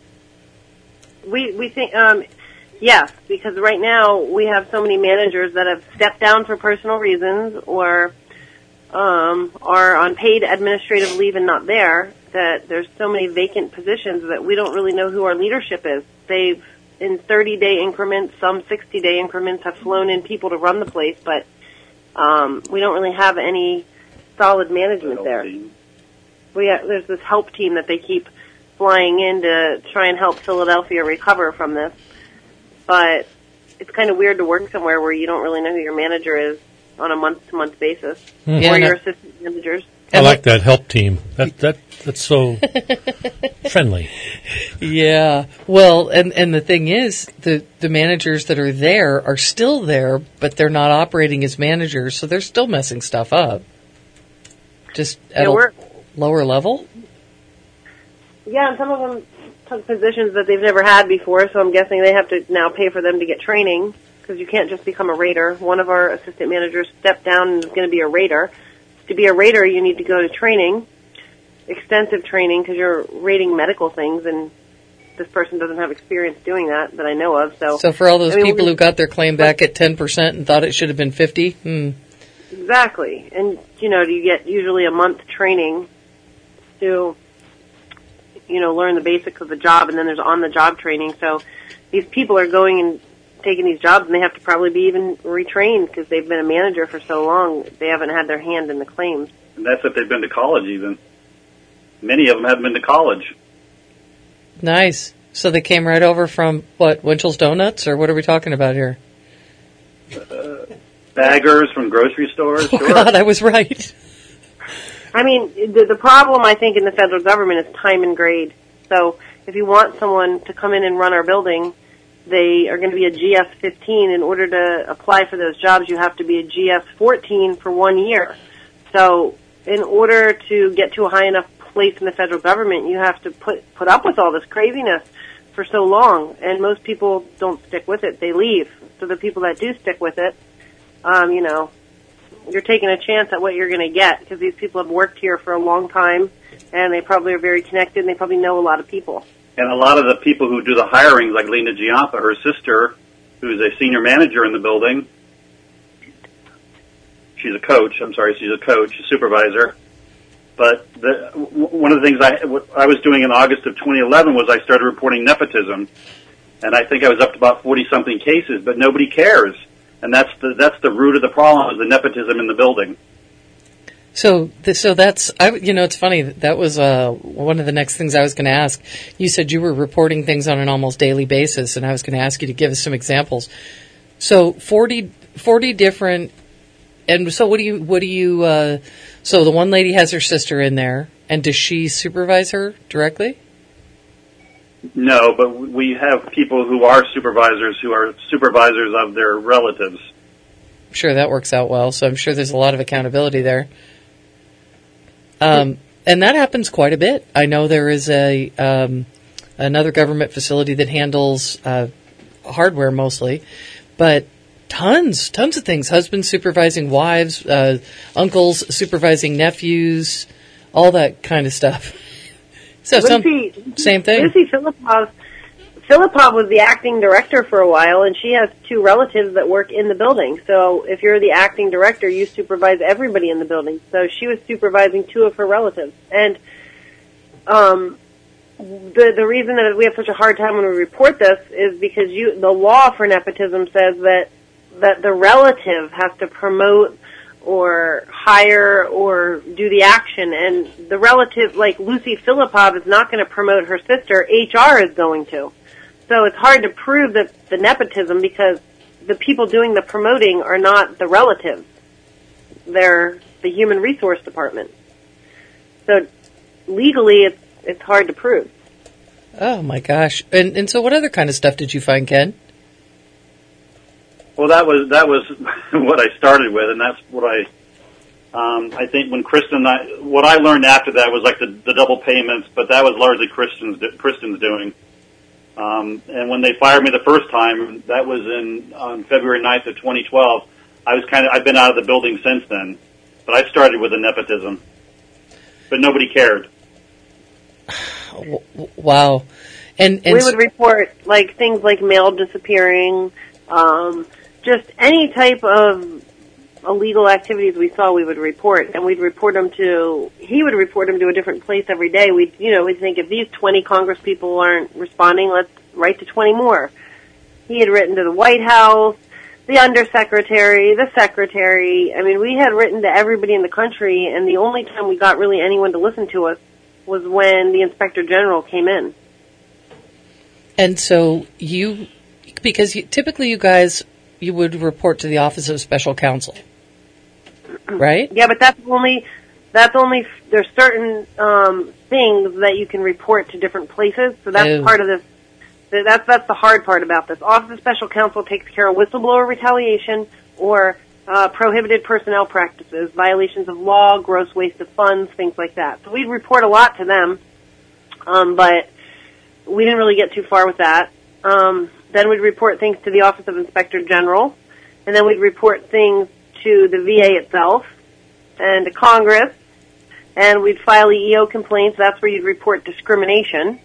We think, yes, because right now we have so many managers that have stepped down for personal reasons or are on paid administrative leave and not there, that there's so many vacant positions that we don't really know who our leadership is. They've, in 30-day increments, some 60-day increments, have flown in people to run the place, but we don't really have any solid management there. There's this help team that they keep flying in to try and help Philadelphia recover from this. But it's kind of weird to work somewhere where you don't really know who your manager is on a month-to-month basis, or your assistant managers. I like that help team. That's so friendly. Yeah. Well, and the thing is, the managers that are there are still there, but they're not operating as managers, so they're still messing stuff up. Just at a lower level? Yeah, and some of them took positions that they've never had before, so I'm guessing they have to now pay for them to get training, because you can't just become a rater. One of our assistant managers stepped down and is going to be a rater. To be a rater, you need to go to training, extensive training because you're rating medical things, and this person doesn't have experience doing that I know of. So for all those people who got their claim back at 10% and thought it should have been 50%? Exactly. And, you get usually a month training to, learn the basics of the job, and then there's on-the-job training. So these people are going and taking these jobs, and they have to probably be even retrained because they've been a manager for so long, they haven't had their hand in the claims. And that's if they've been to college even. Many of them haven't been to college. Nice. So they came right over from, Winchell's Donuts, or what are we talking about here? Baggers from grocery stores. Oh, sure. God, I was right. I mean, the problem, I think, in the federal government is time and grade. So if you want someone to come in and run our building, they are going to be a GS-15. In order to apply for those jobs, you have to be a GS-14 for 1 year. So in order to get to a high enough place in the federal government, you have to put up with all this craziness for so long. And most people don't stick with it. They leave. So the people that do stick with it, you're taking a chance at what you're going to get because these people have worked here for a long time, and they probably are very connected, and they probably know a lot of people. And a lot of the people who do the hirings, like Lena Giampa, her sister, who's a senior manager in the building, she's a coach, a supervisor. But one of the things I was doing in August of 2011 was I started reporting nepotism, and I think I was up to about 40-something cases, but nobody cares. And that's the root of the problem, is the nepotism in the building. So that's, it's funny, that was one of the next things I was going to ask. You said you were reporting things on an almost daily basis, and I was going to ask you to give us some examples. So 40 different, and so what do you, so the one lady has her sister in there, and does she supervise her directly? No, but we have people who are supervisors of their relatives. I'm sure that works out well, so I'm sure there's a lot of accountability there. And that happens quite a bit. I know there is another government facility that handles hardware mostly, but tons of things. Husbands supervising wives, uncles supervising nephews, all that kind of stuff. So same thing. Lucy Filipov was the acting director for a while, and she has 2 relatives that work in the building. So if you're the acting director, you supervise everybody in the building. So she was supervising 2 of her relatives. And the reason that we have such a hard time when we report this is because the law for nepotism says that the relative has to promote or hire or do the action, and the relative, like Lucy Filipov, is not going to promote her sister. HR is going to. So it's hard to prove that the nepotism because the people doing the promoting are not the relatives. They're the human resource department. So legally, it's hard to prove. Oh my gosh! And so, what other kind of stuff did you find, Ken? Well, that was what I started with, and that's what I think when Kristen and what I learned after that was like the double payments, but that was largely Kristen's doing. And when they fired me the first time, that was on February 9th of 2012. I've been out of the building since then, but I started with the nepotism, but nobody cared. Wow. And we would report things like mail disappearing, just any type of illegal activities we saw, we would report, and he would report them to a different place every day. We'd think if these 20 Congress people aren't responding, let's write to 20 more. He had written to the White House, the undersecretary, the secretary. I mean, we had written to everybody in the country, and the only time we got really anyone to listen to us was when the Inspector General came in. And so typically you guys, you would report to the Office of Special Counsel, right? Yeah, but that's only, there's certain things that you can report to different places, so that's part of this. That's the hard part about this. Office of Special Counsel takes care of whistleblower retaliation or prohibited personnel practices, violations of law, gross waste of funds, things like that. So we'd report a lot to them, but we didn't really get too far with that. Then we'd report things to the Office of Inspector General, and then we'd report things to the VA itself, and to Congress, and we'd file EEO complaints. That's where you'd report discrimination.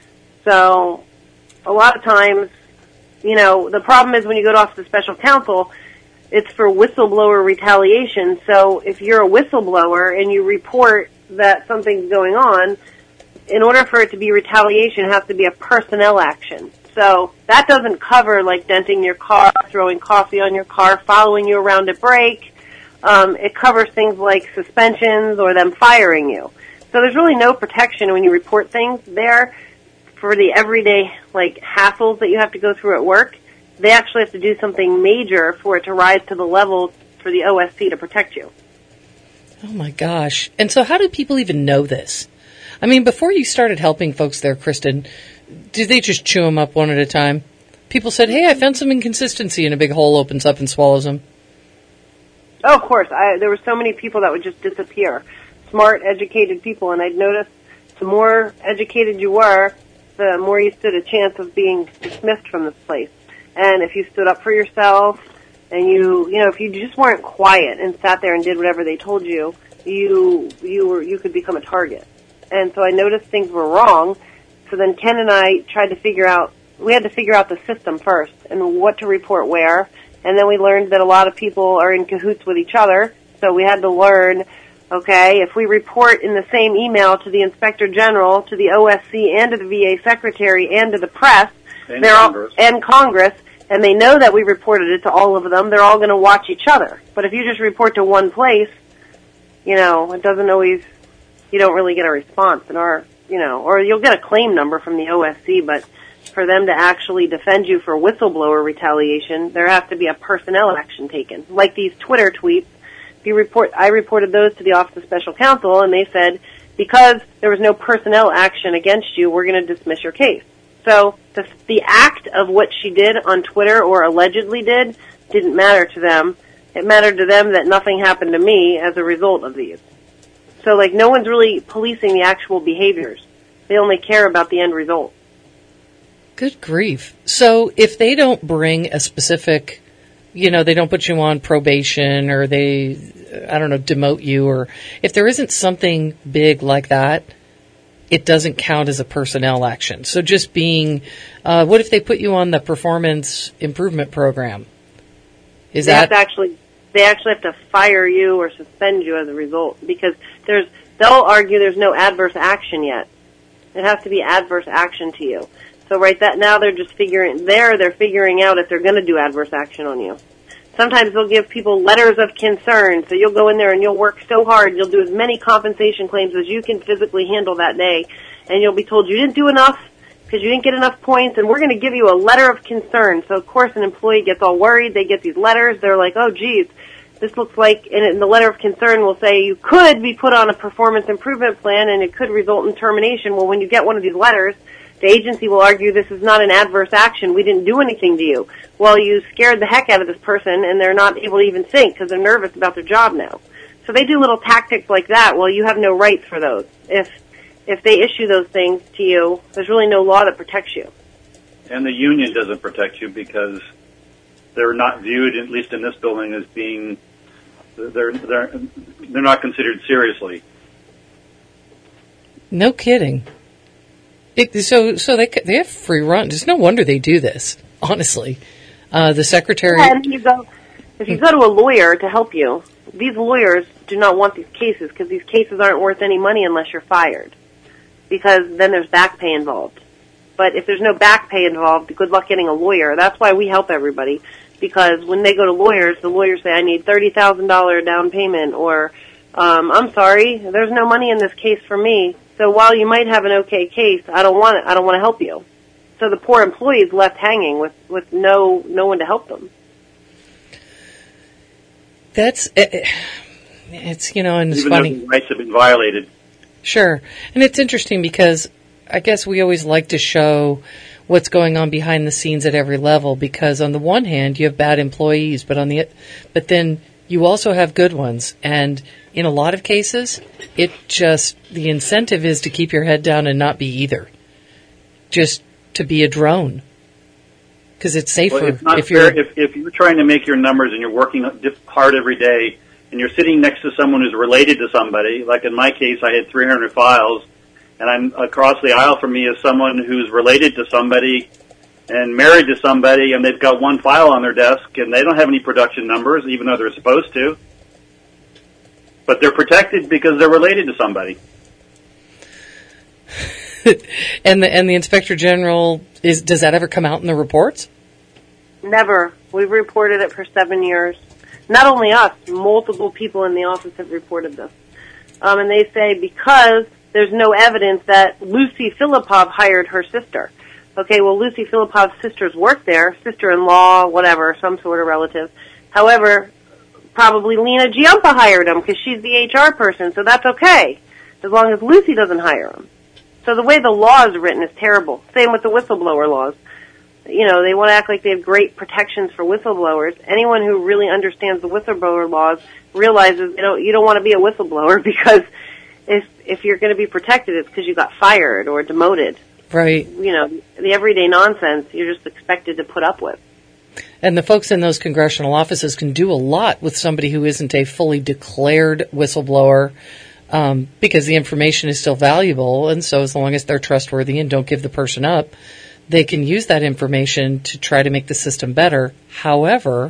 So a lot of times, the problem is when you go to Office of Special Counsel, it's for whistleblower retaliation. So if you're a whistleblower and you report that something's going on, in order for it to be retaliation, it has to be a personnel action. So that doesn't cover like denting your car, throwing coffee on your car, following you around at break. It covers things like suspensions or them firing you. So there's really no protection when you report things there for the everyday like hassles that you have to go through at work. They actually have to do something major for it to rise to the level for the OSC to protect you. Oh my gosh. And so how do people even know this? I mean, before you started helping folks there, Kristen, did they just chew them up one at a time? People said, hey, I found some inconsistency, and a big hole opens up and swallows them. Oh, of course. There were so many people that would just disappear. Smart, educated people, and I'd noticed the more educated you were, the more you stood a chance of being dismissed from this place. And if you stood up for yourself, and if you just weren't quiet and sat there and did whatever they told you, you could become a target. And so I noticed things were wrong. So then Ken and I tried to figure out the system first and what to report where. And then we learned that a lot of people are in cahoots with each other. So we had to learn, okay, if we report in the same email to the Inspector General, to the OSC, and to the VA Secretary, and to the press, and Congress, and they know that we reported it to all of them, they're all going to watch each other. But if you just report to one place, it doesn't always, you don't really get a response or you'll get a claim number from the OSC, but for them to actually defend you for whistleblower retaliation, there has to be a personnel action taken. Like these Twitter tweets, I reported those to the Office of Special Counsel, and they said, because there was no personnel action against you, we're going to dismiss your case. So the act of what she did on Twitter or allegedly didn't matter to them. It mattered to them that nothing happened to me as a result of these. So, no one's really policing the actual behaviors. They only care about the end result. Good grief. So, if they don't bring a specific, they don't put you on probation or they, demote you, or if there isn't something big like that, it doesn't count as a personnel action. So, just being, what if they put you on the performance improvement program? They actually have to fire you or suspend you as a result because they'll argue there's no adverse action yet. It has to be adverse action to you. So now they're just figuring out if they're going to do adverse action on you. Sometimes they'll give people letters of concern. So you'll go in there and you'll work so hard. You'll do as many compensation claims as you can physically handle that day. And you'll be told you didn't do enough because you didn't get enough points, and we're going to give you a letter of concern. So, of course, an employee gets all worried. They get these letters. They're like, oh, geez, this looks like, and the letter of concern will say you could be put on a performance improvement plan, and it could result in termination. Well, when you get one of these letters, the agency will argue this is not an adverse action. We didn't do anything to you. Well, you scared the heck out of this person, and they're not able to even think because they're nervous about their job now. So they do little tactics like that. Well, you have no rights for those. If they issue those things to you, there's really no law that protects you. And the union doesn't protect you because they're not viewed, at least in this building, as being they're not considered seriously. No kidding. So they have free run. There's no wonder they do this. Honestly, the secretary. Yeah, and if you go to a lawyer to help you, these lawyers do not want these cases because these cases aren't worth any money unless you're fired. Because then there's back pay involved. But if there's no back pay involved, good luck getting a lawyer. That's why we help everybody. Because when they go to lawyers, the lawyers say, I need $30,000 down payment, or, I'm sorry, there's no money in this case for me. So while you might have an okay case, I don't want to help you. So the poor employee is left hanging with no one to help them. It's and it's even funny. Though the rights have been violated. Sure. And it's interesting because I guess we always like to show what's going on behind the scenes at every level because on the one hand you have bad employees, but then you also have good ones. And in a lot of cases, the incentive is to keep your head down and not be either. Just to be a drone. Because it's safer if you're trying to make your numbers and you're working hard every day and you're sitting next to someone who's related to somebody, like in my case, I had 300 files, and I'm across the aisle from me is someone who's related to somebody and married to somebody, and they've got one file on their desk, and they don't have any production numbers, even though they're supposed to. But they're protected because they're related to somebody. And the Inspector General, does that ever come out in the reports? Never. We've reported it for 7 years. Not only us, multiple people in the office have reported this. And they say because there's no evidence that Lucy Filipov hired her sister. Okay, well, Lucy Filipov's sisters work there, sister-in-law, whatever, some sort of relative. However, probably Lena Giampa hired him because she's the HR person, so that's okay, as long as Lucy doesn't hire him. So the way the law is written is terrible. Same with the whistleblower laws. You know, they want to act like they have great protections for whistleblowers. Anyone who really understands the whistleblower laws realizes you don't want to be a whistleblower because if you're going to be protected, it's because you got fired or demoted. Right. You know, the everyday nonsense you're just expected to put up with. And the folks in those congressional offices can do a lot with somebody who isn't a fully declared whistleblower because the information is still valuable. And so as long as they're trustworthy and don't give the person up, they can use that information to try to make the system better. However,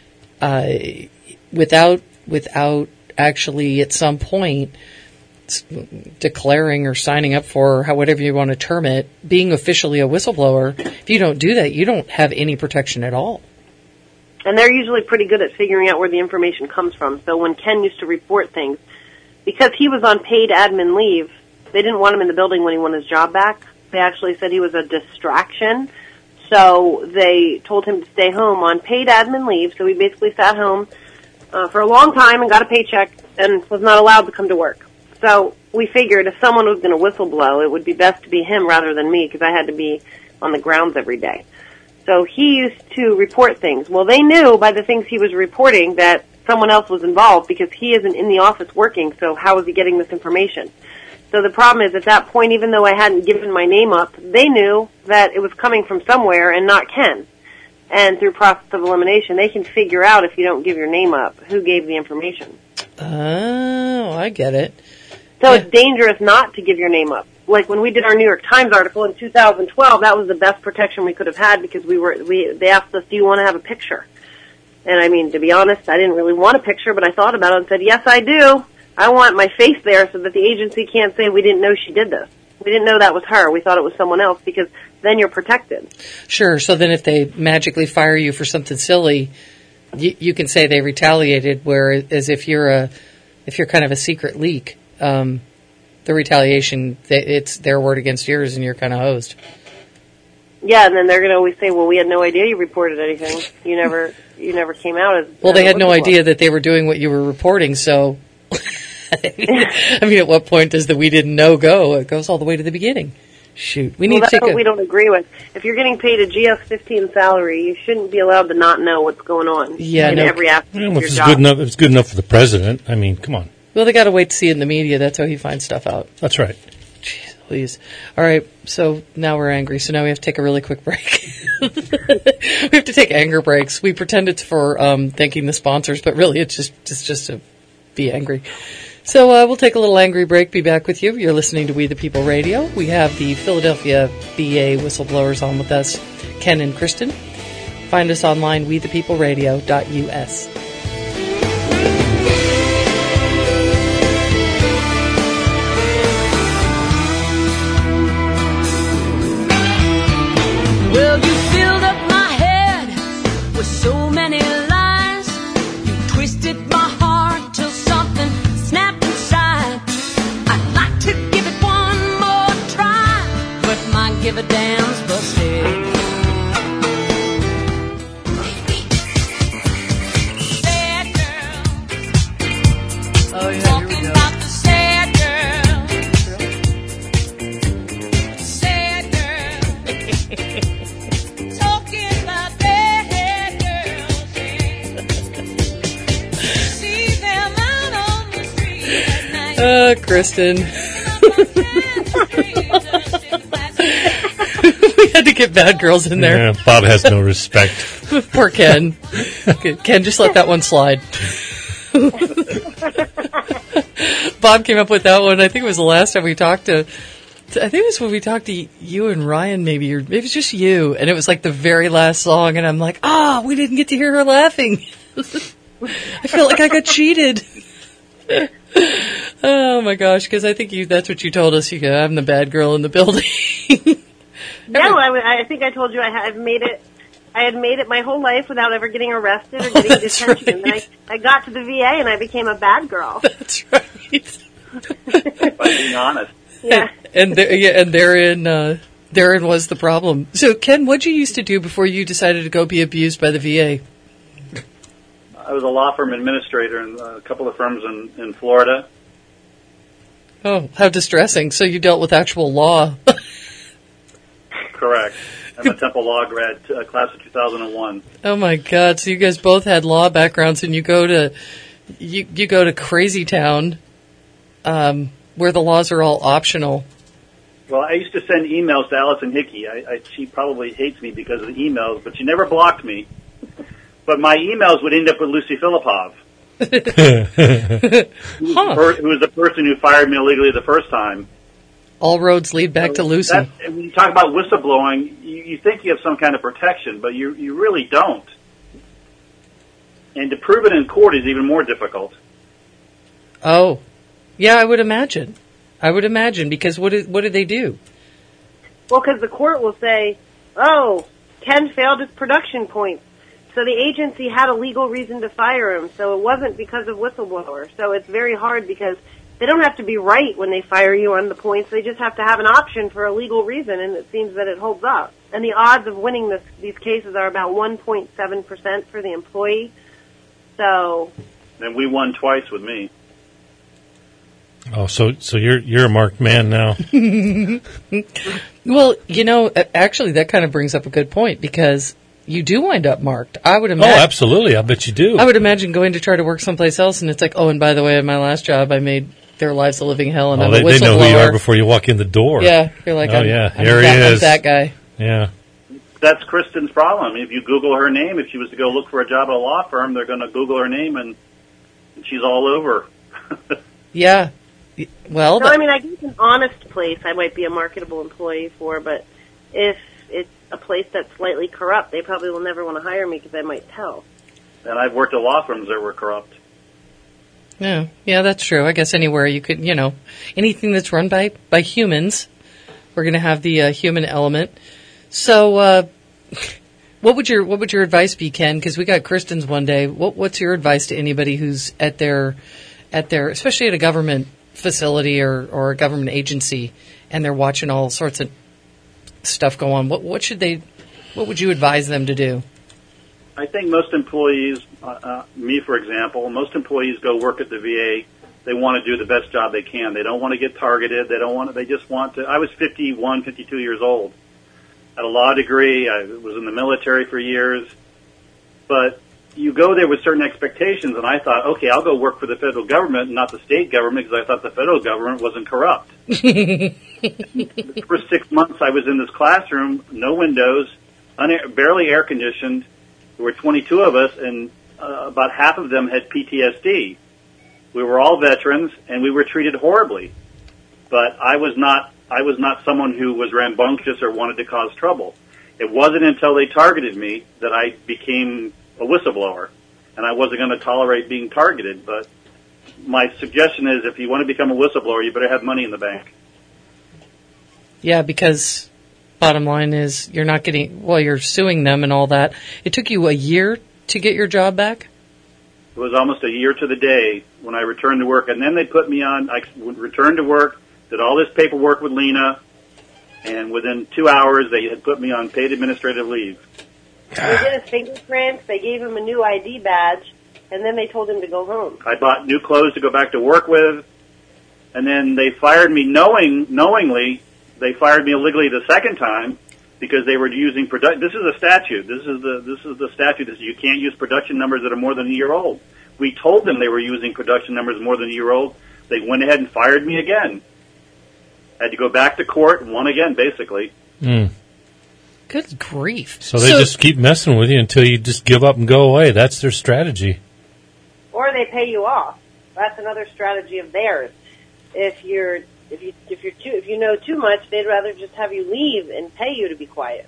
without actually at some point declaring or signing up for whatever you want to term it, being officially a whistleblower, if you don't do that, you don't have any protection at all. And they're usually pretty good at figuring out where the information comes from. So when Ken used to report things, because he was on paid admin leave, they didn't want him in the building when he won his job back. They actually said he was a distraction. So they told him to stay home on paid admin leave. So he basically sat home for a long time and got a paycheck and was not allowed to come to work. So we figured if someone was going to whistleblow, it would be best to be him rather than me because I had to be on the grounds every day. So he used to report things. Well, they knew by the things he was reporting that someone else was involved because he isn't in the office working, so how is he getting this information? So the problem is at that point, even though I hadn't given my name up, they knew that it was coming from somewhere and not Ken. And through process of elimination, they can figure out if you don't give your name up who gave the information. Oh, I get it. So it's dangerous not to give your name up. Like when we did our New York Times article in 2012, that was the best protection we could have had because they asked us, do you want to have a picture? And I mean, to be honest, I didn't really want a picture, but I thought about it and said, yes, I do. I want my face there so that the agency can't say we didn't know she did this. We didn't know that was her. We thought it was someone else because then you're protected. Sure. So then if they magically fire you for something silly, you can say they retaliated, whereas if you're kind of a secret leak, the retaliation, it's their word against yours and you're kind of hosed. Yeah, and then they're going to always say, well, we had no idea you reported anything. You never came out as... Well, they had no idea that they were doing what you were reporting, so... I mean, at what point does the we didn't know go? It goes all the way to the beginning. Shoot. That's what we don't agree with. If you're getting paid a GS-15 salary, you shouldn't be allowed to not know what's going on in every aspect of your job. If it's good enough for the president, I mean, come on. Well, they got to wait to see it in the media. That's how he finds stuff out. That's right. Jeez, please. All right, so now we're angry. So now we have to take a really quick break. We have to take anger breaks. We pretend it's for thanking the sponsors, but really it's just to be angry. So we'll take a little angry break, be back with you. You're listening to We the People Radio. We have the Philadelphia BA whistleblowers on with us, Ken and Kristen. Find us online, wethepeopleradio.us. Well, you filled up my head with so many lies. You twisted my heart till something snapped inside. I'd like to give it one more try, but my give a damn's busted. Sad girl. Oh, yeah, Talking here we go. about the sad girl. Sad girl. Talking about bad girls, yeah. See them out on the street at night. Kristen. We had to get bad girls in there. Yeah, Bob has no respect. Poor Ken. Ken, just let that one slide. Bob came up with that one. I think it was the last time we talked to. I think it was when we talked to you and Ryan, maybe, or maybe it was just you, and it was like the very last song, and I'm like, we didn't get to hear her laughing. I felt like I got cheated. Oh my gosh, because I think that's what you told us. You go, I'm the bad girl in the building. No, I think I told you I had made it my whole life without ever getting arrested or getting detention. Right. And I got to the VA and I became a bad girl. That's right. By being honest. Yeah. And therein was the problem. So, Ken, what'd you used to do before you decided to go be abused by the VA? I was a law firm administrator in a couple of firms in Florida. Oh, how distressing. So you dealt with actual law. Correct. I'm a Temple Law grad, class of 2001. Oh my God! So you guys both had law backgrounds, and you go to Crazy Town, where the laws are all optional. Well, I used to send emails to Allison Hickey. She probably hates me because of the emails, but she never blocked me. But my emails would end up with Lucy Filipov, who was the person who fired me illegally the first time. All roads lead back to Lucy. When you talk about whistleblowing, you think you have some kind of protection, but you really don't. And to prove it in court is even more difficult. Oh, yeah, I would imagine. Because what do they do? Well, because the court will say, Ken failed his production points. So the agency had a legal reason to fire him, so it wasn't because of whistleblower. So it's very hard because they don't have to be right when they fire you on the points. They just have to have an option for a legal reason, and it seems that it holds up. And the odds of winning these cases are about 1.7% for the employee. So. And we won twice with me. Oh, so you're a marked man now. Well, actually, that kind of brings up a good point because you do wind up marked. I would imagine. Oh, absolutely. I bet you do. I would imagine going to try to work someplace else, and it's like, and by the way, in my last job, I made their lives a living hell, and I'm a whistleblower. They know who you are before you walk in the door. Yeah, you're like, here he is. I'm that guy. Yeah. That's Kristen's problem. If you Google her name, if she was to go look for a job at a law firm, they're going to Google her name, and she's all over. Yeah. Well, I guess an honest place I might be a marketable employee for, but if it's a place that's slightly corrupt, they probably will never want to hire me because I might tell. And I've worked at law firms that were corrupt. Yeah, that's true. I guess anywhere you could, anything that's run by humans, we're going to have the human element. So, what would your advice be, Ken? Because we got Kristen's one day. What's your advice to anybody who's at their, especially at a government facility or a government agency, and they're watching all sorts of stuff go on? What would you advise them to do? I think most employees, me for example, most employees go work at the VA. They want to do the best job they can. They don't want to get targeted. They just want to. I was 51, 52 years old. I had a law degree. I was in the military for years. But you go there with certain expectations, and I thought, okay, I'll go work for the federal government and not the state government because I thought the federal government wasn't corrupt. The first 6 months I was in this classroom, no windows, barely air conditioned. There were 22 of us, and about half of them had PTSD. We were all veterans, and we were treated horribly. But I was not someone who was rambunctious or wanted to cause trouble. It wasn't until they targeted me that I became a whistleblower, and I wasn't going to tolerate being targeted. But my suggestion is, if you want to become a whistleblower, you better have money in the bank. Yeah, because bottom line is you're suing them and all that. It took you a year to get your job back? It was almost a year to the day when I returned to work, and then they put me on. I returned to work, did all this paperwork with Lena, and within 2 hours they had put me on paid administrative leave. They did his fingerprints, they gave him a new ID badge, and then they told him to go home. I bought new clothes to go back to work with, and then they fired me knowingly. They fired me illegally the second time because they were using This is a statute. This is the statute that says you can't use production numbers that are more than a year old. We told them they were using production numbers more than a year old. They went ahead and fired me again. I had to go back to court and won again, basically. Mm. Good grief. So they just keep messing with you until you just give up and go away. That's their strategy. Or they pay you off. That's another strategy of theirs. If you know too much, they'd rather just have you leave and pay you to be quiet.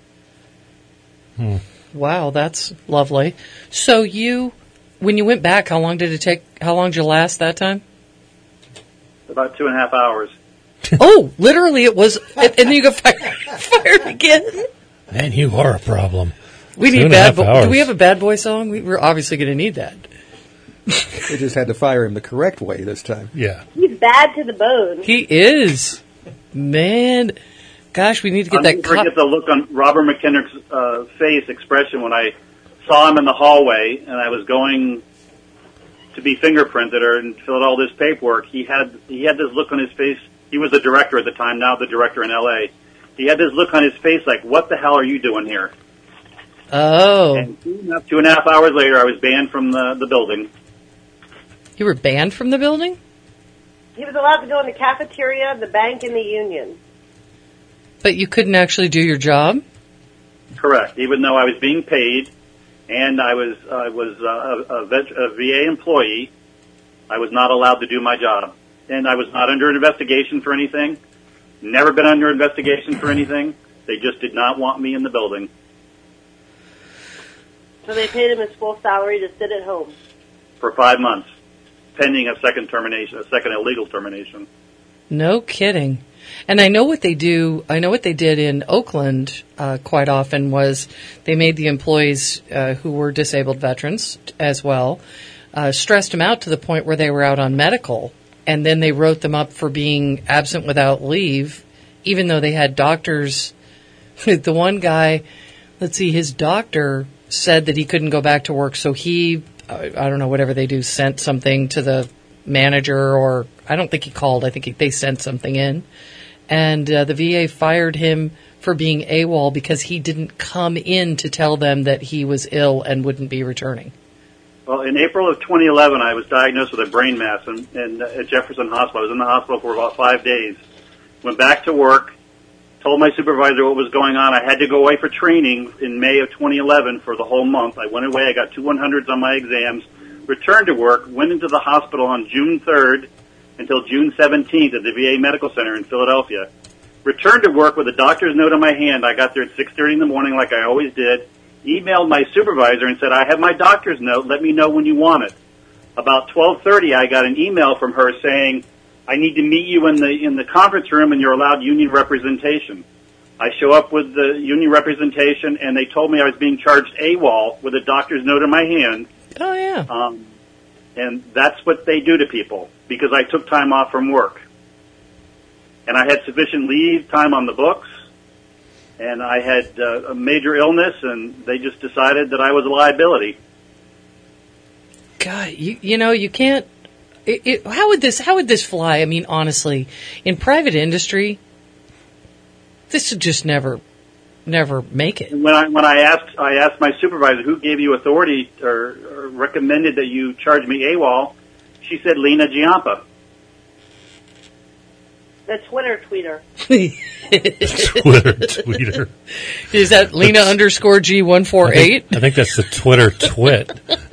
Wow, that's lovely. So when you went back, how long did it take? How long did you last that time? About 2.5 hours. Oh, literally it was, and then you got fired again? Man, you are a problem. We need bad boy. Do we have a bad boy song? We're obviously going to need that. They just had to fire him the correct way this time. Yeah. He's bad to the bone. He is. Man. Gosh, we need to get that. I'll never forget the look on Robert McKendrick's face expression when I saw him in the hallway and I was going to be fingerprinted and fill out all this paperwork. He had this look on his face. He was the director at the time, now the director in L.A. He had this look on his face like, what the hell are you doing here? Oh. And 2.5 hours later, I was banned from the building. You were banned from the building? He was allowed to go in the cafeteria, the bank, and the union. But you couldn't actually do your job? Correct. Even though I was being paid and I was a VA employee, I was not allowed to do my job. And I was not under investigation for anything. Never been under investigation for anything. They just did not want me in the building. So they paid him his full salary to sit at home. For 5 months, pending a second illegal termination. No kidding. And I know what they do. I know what they did in Oakland quite often was they made the employees who were disabled veterans as well, stressed them out to the point where they were out on medical, and then they wrote them up for being absent without leave, even though they had doctors. The one guy, let's see, his doctor said that he couldn't go back to work, so he, I don't know, whatever they do, sent something to the manager, or I don't think he called. I think they sent something in. And the VA fired him for being AWOL because he didn't come in to tell them that he was ill and wouldn't be returning. Well, in April of 2011, I was diagnosed with a brain mass at Jefferson Hospital. I was in the hospital for about 5 days. Went back to work, told my supervisor what was going on. I had to go away for training in May of 2011 for the whole month. I went away. I got 2 100s on my exams. Returned to work, went into the hospital on June 3rd until June 17th at the VA Medical Center in Philadelphia. Returned to work with a doctor's note in my hand. I got there at 6:30 in the morning like I always did. Emailed my supervisor and said, I have my doctor's note. Let me know when you want it. About 12:30, I got an email from her saying, I need to meet you in the conference room and you're allowed union representation. I show up with the union representation and they told me I was being charged AWOL with a doctor's note in my hand. Oh, yeah. And that's what they do to people because I took time off from work. And I had sufficient leave time on the books, and I had a major illness, and they just decided that I was a liability. God, you can't. How would this fly? I mean, honestly, in private industry, this would just never make it. When I asked my supervisor who gave you authority or recommended that you charge me AWOL, she said Lena Giampa. The Twitter tweeter. Twitter tweeter. Is that Lena _G148? I think that's the Twitter twit.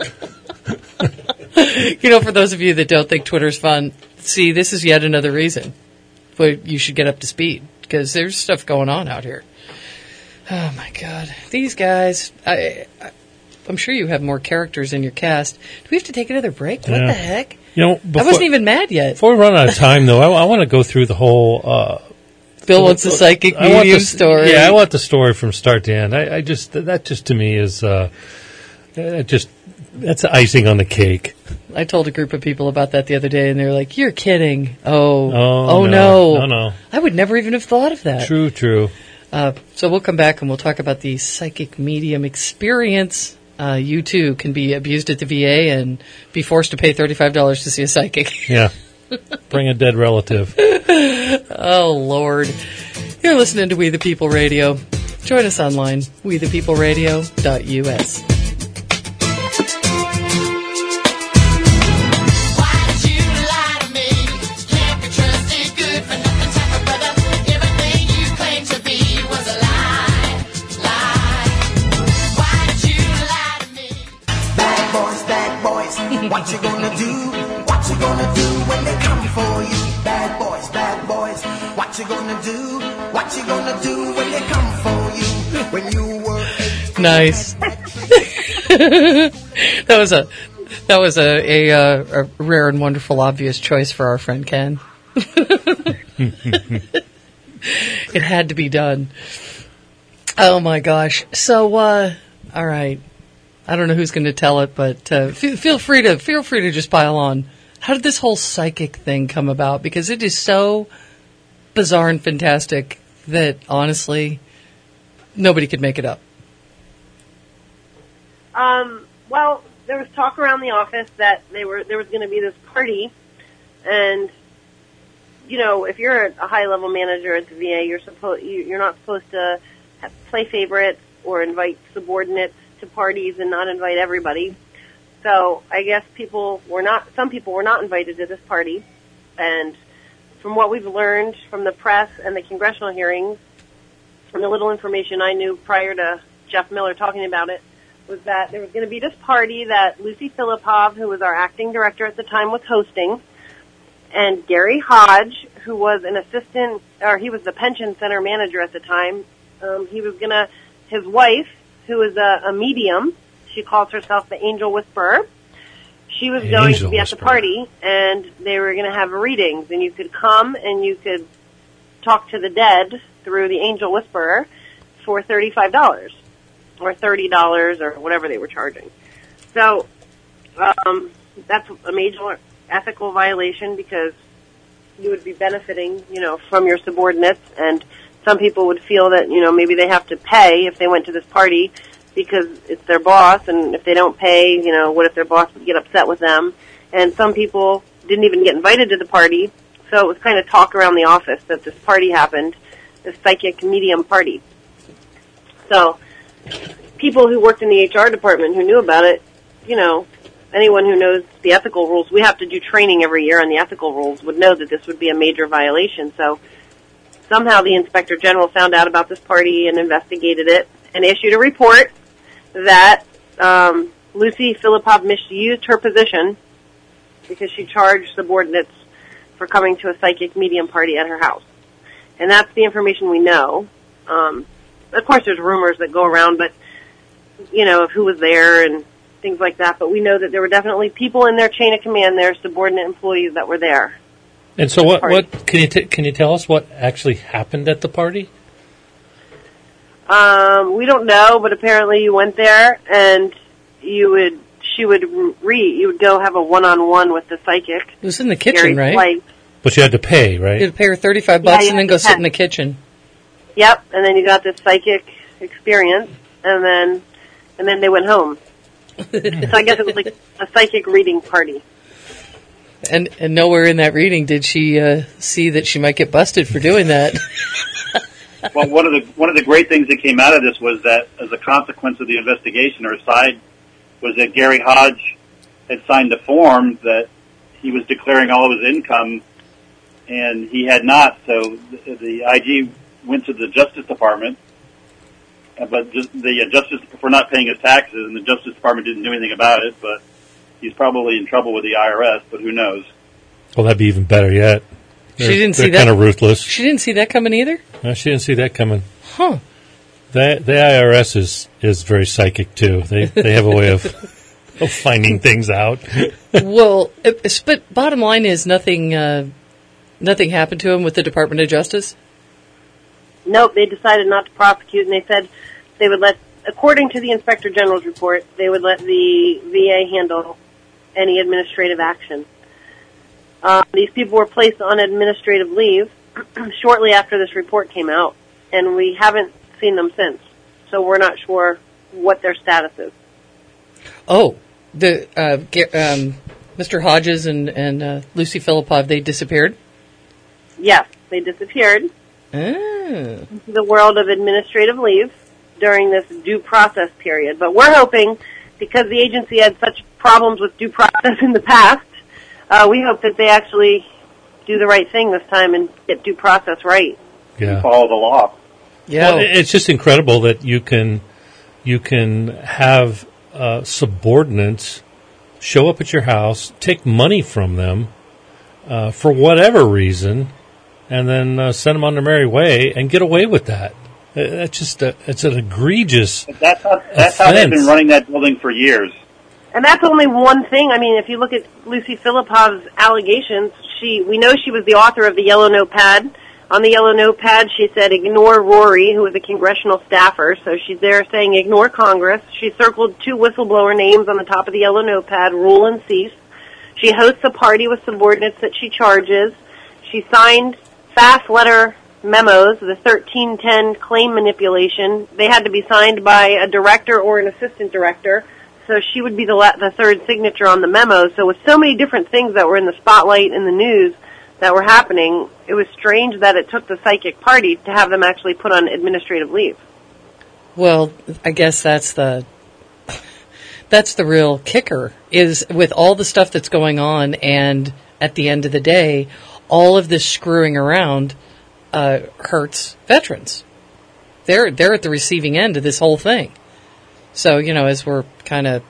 For those of you that don't think Twitter's fun, see, this is yet another reason why you should get up to speed because there's stuff going on out here. Oh, my God. These guys, I'm sure you have more characters in your cast. Do we have to take another break? What the heck? I wasn't even mad yet. Before we run out of time, though, I want to go through the whole... Bill wants the psychic medium story. Yeah, I want the story from start to end. That just to me is... that's icing on the cake. I told a group of people about that the other day, and they were like, you're kidding. Oh no. I would never even have thought of that. True. So we'll come back and we'll talk about the psychic medium experience. You too can be abused at the VA and be forced to pay $35 to see a psychic. Yeah. Bring a dead relative. Oh, Lord. You're listening to We the People Radio. Join us online, wethepeopleradio.us. What you gonna do? What you gonna do when they come for you? Bad boys, bad boys. What you gonna do? What you gonna do when they come for you? When you were 18. Nice. That was a rare and wonderful obvious choice for our friend Ken. It had to be done. Oh my gosh. So all right. I don't know who's going to tell it, but feel free to just pile on. How did this whole psychic thing come about? Because it is so bizarre and fantastic that honestly nobody could make it up. Well, there was talk around the office that there was going to be this party, and you know, if you're a high-level manager at the VA, you're not supposed to play favorites or invite subordinates to parties and not invite everybody. So I guess some people were not invited to this party, and from what we've learned from the press and the congressional hearings, and the little information I knew prior to Jeff Miller talking about it, was that there was going to be this party that Lucy Filipov, who was our acting director at the time, was hosting, and Gary Hodge, who was an assistant, or he was the pension center manager at the time, his wife, who is a medium, she calls herself the Angel Whisperer, she was going to be at the party, and they were going to have readings, and you could come and you could talk to the dead through the Angel Whisperer for $35 or $30 or whatever they were charging. So that's a major ethical violation because you would be benefiting, from your subordinates, and some people would feel that, maybe they have to pay if they went to this party because it's their boss, and if they don't pay, what if their boss would get upset with them? And some people didn't even get invited to the party, so it was kind of talk around the office that this party happened, this psychic medium party. So people who worked in the HR department who knew about it, anyone who knows the ethical rules, we have to do training every year on the ethical rules, would know that this would be a major violation. So somehow the Inspector General found out about this party and investigated it and issued a report that Lucy Filipov misused her position because she charged subordinates for coming to a psychic medium party at her house. And that's the information we know. Of course, there's rumors that go around, but, of who was there and things like that. But we know that there were definitely people in their chain of command, their subordinate employees that were there. And so what can you tell us what actually happened at the party? We don't know, but apparently you went there and you would go have a one-on-one with the psychic. It was in the kitchen, right? Wife. But you had to pay, right? You had to pay her $35 and then go sit in the kitchen. Yep, and then you got this psychic experience, and then they went home. So I guess it was like a psychic reading party. And nowhere in that reading did she see that she might get busted for doing that. Well, one of the great things that came out of this was that as a consequence of the investigation, or aside, was that Gary Hodge had signed a form that he was declaring all of his income, and he had not. So the IG went to the Justice Department, but just the Justice for not paying his taxes, and the Justice Department didn't do anything about it. But he's probably in trouble with the IRS, but who knows? Well, that'd be even better yet. She didn't see that. They're kind of ruthless. She didn't see that coming either? No, she didn't see that coming. Huh. The IRS is very psychic, too. They have a way of finding things out. Well, but bottom line is nothing happened to him with the Department of Justice? Nope, they decided not to prosecute, and they said they would let, according to the Inspector General's report, they would let the VA handle any administrative action. These people were placed on administrative leave shortly after this report came out, and we haven't seen them since. So we're not sure what their status is. Oh, the Mr. Hodges and Lucy Filipov, they disappeared? Yes, they disappeared into the world of administrative leave during this due process period. But we're hoping, because the agency had such problems with due process in the past, we hope that they actually do the right thing this time and get due process right. Yeah. Follow the law. Yeah, well, it's just incredible that you can have subordinates show up at your house, take money from them for whatever reason, and then send them on their merry way and get away with that. That's just it's an egregious That's how they've been running that building for years. And that's only one thing. I mean, if you look at Lucy Filipov's allegations, we know she was the author of the Yellow Notepad. On the Yellow Notepad, she said, ignore Rory, who was a congressional staffer. So she's there saying, ignore Congress. She circled 2 whistleblower names on the top of the Yellow Notepad, rule and cease. She hosts a party with subordinates that she charges. She signed fast letter memos, the 1310 claim manipulation. They had to be signed by a director or an assistant director. So she would be the third signature on the memo. So with so many different things that were in the spotlight in the news that were happening, it was strange that it took the psychic party to have them actually put on administrative leave. Well, I guess that's the real kicker, is with all the stuff that's going on, and at the end of the day, all of this screwing around hurts veterans. They're at the receiving end of this whole thing. So, as we're kind of,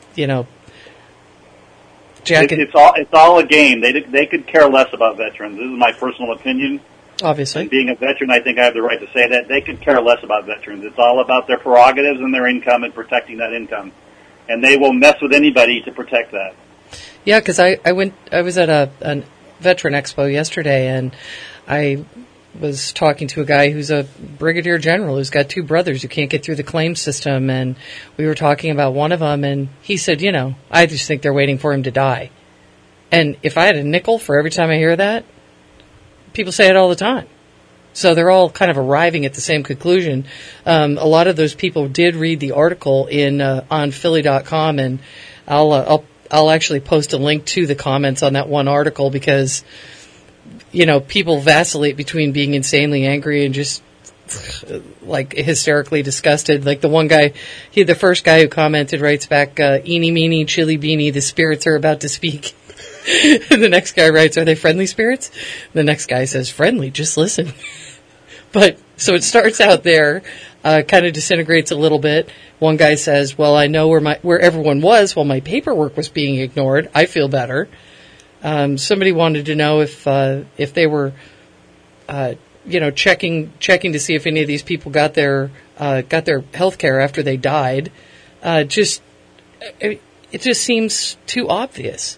it's all a game. They could care less about veterans. This is my personal opinion. Obviously. And being a veteran, I think I have the right to say that. They could care less about veterans. It's all about their prerogatives and their income and protecting that income. And they will mess with anybody to protect that. Yeah, because I was at a veteran expo yesterday, and I was talking to a guy who's a brigadier general who's got 2 brothers who can't get through the claim system, and we were talking about one of them, and he said, I just think they're waiting for him to die. And if I had a nickel for every time I hear that, people say it all the time. So they're all kind of arriving at the same conclusion. A lot of those people did read the article on Philly.com, and I'll actually post a link to the comments on that one article, because people vacillate between being insanely angry and just like hysterically disgusted. Like the one guy, the first guy who commented writes back, "Eeny, meeny, chili beanie, the spirits are about to speak." And the next guy writes, "Are they friendly spirits?" The next guy says, "Friendly, just listen." But so it starts out there, kind of disintegrates a little bit. One guy says, "Well, I know where everyone was while my paperwork was being ignored. I feel better." Somebody wanted to know if they were, checking to see if any of these people got their health care after they died. It just seems too obvious,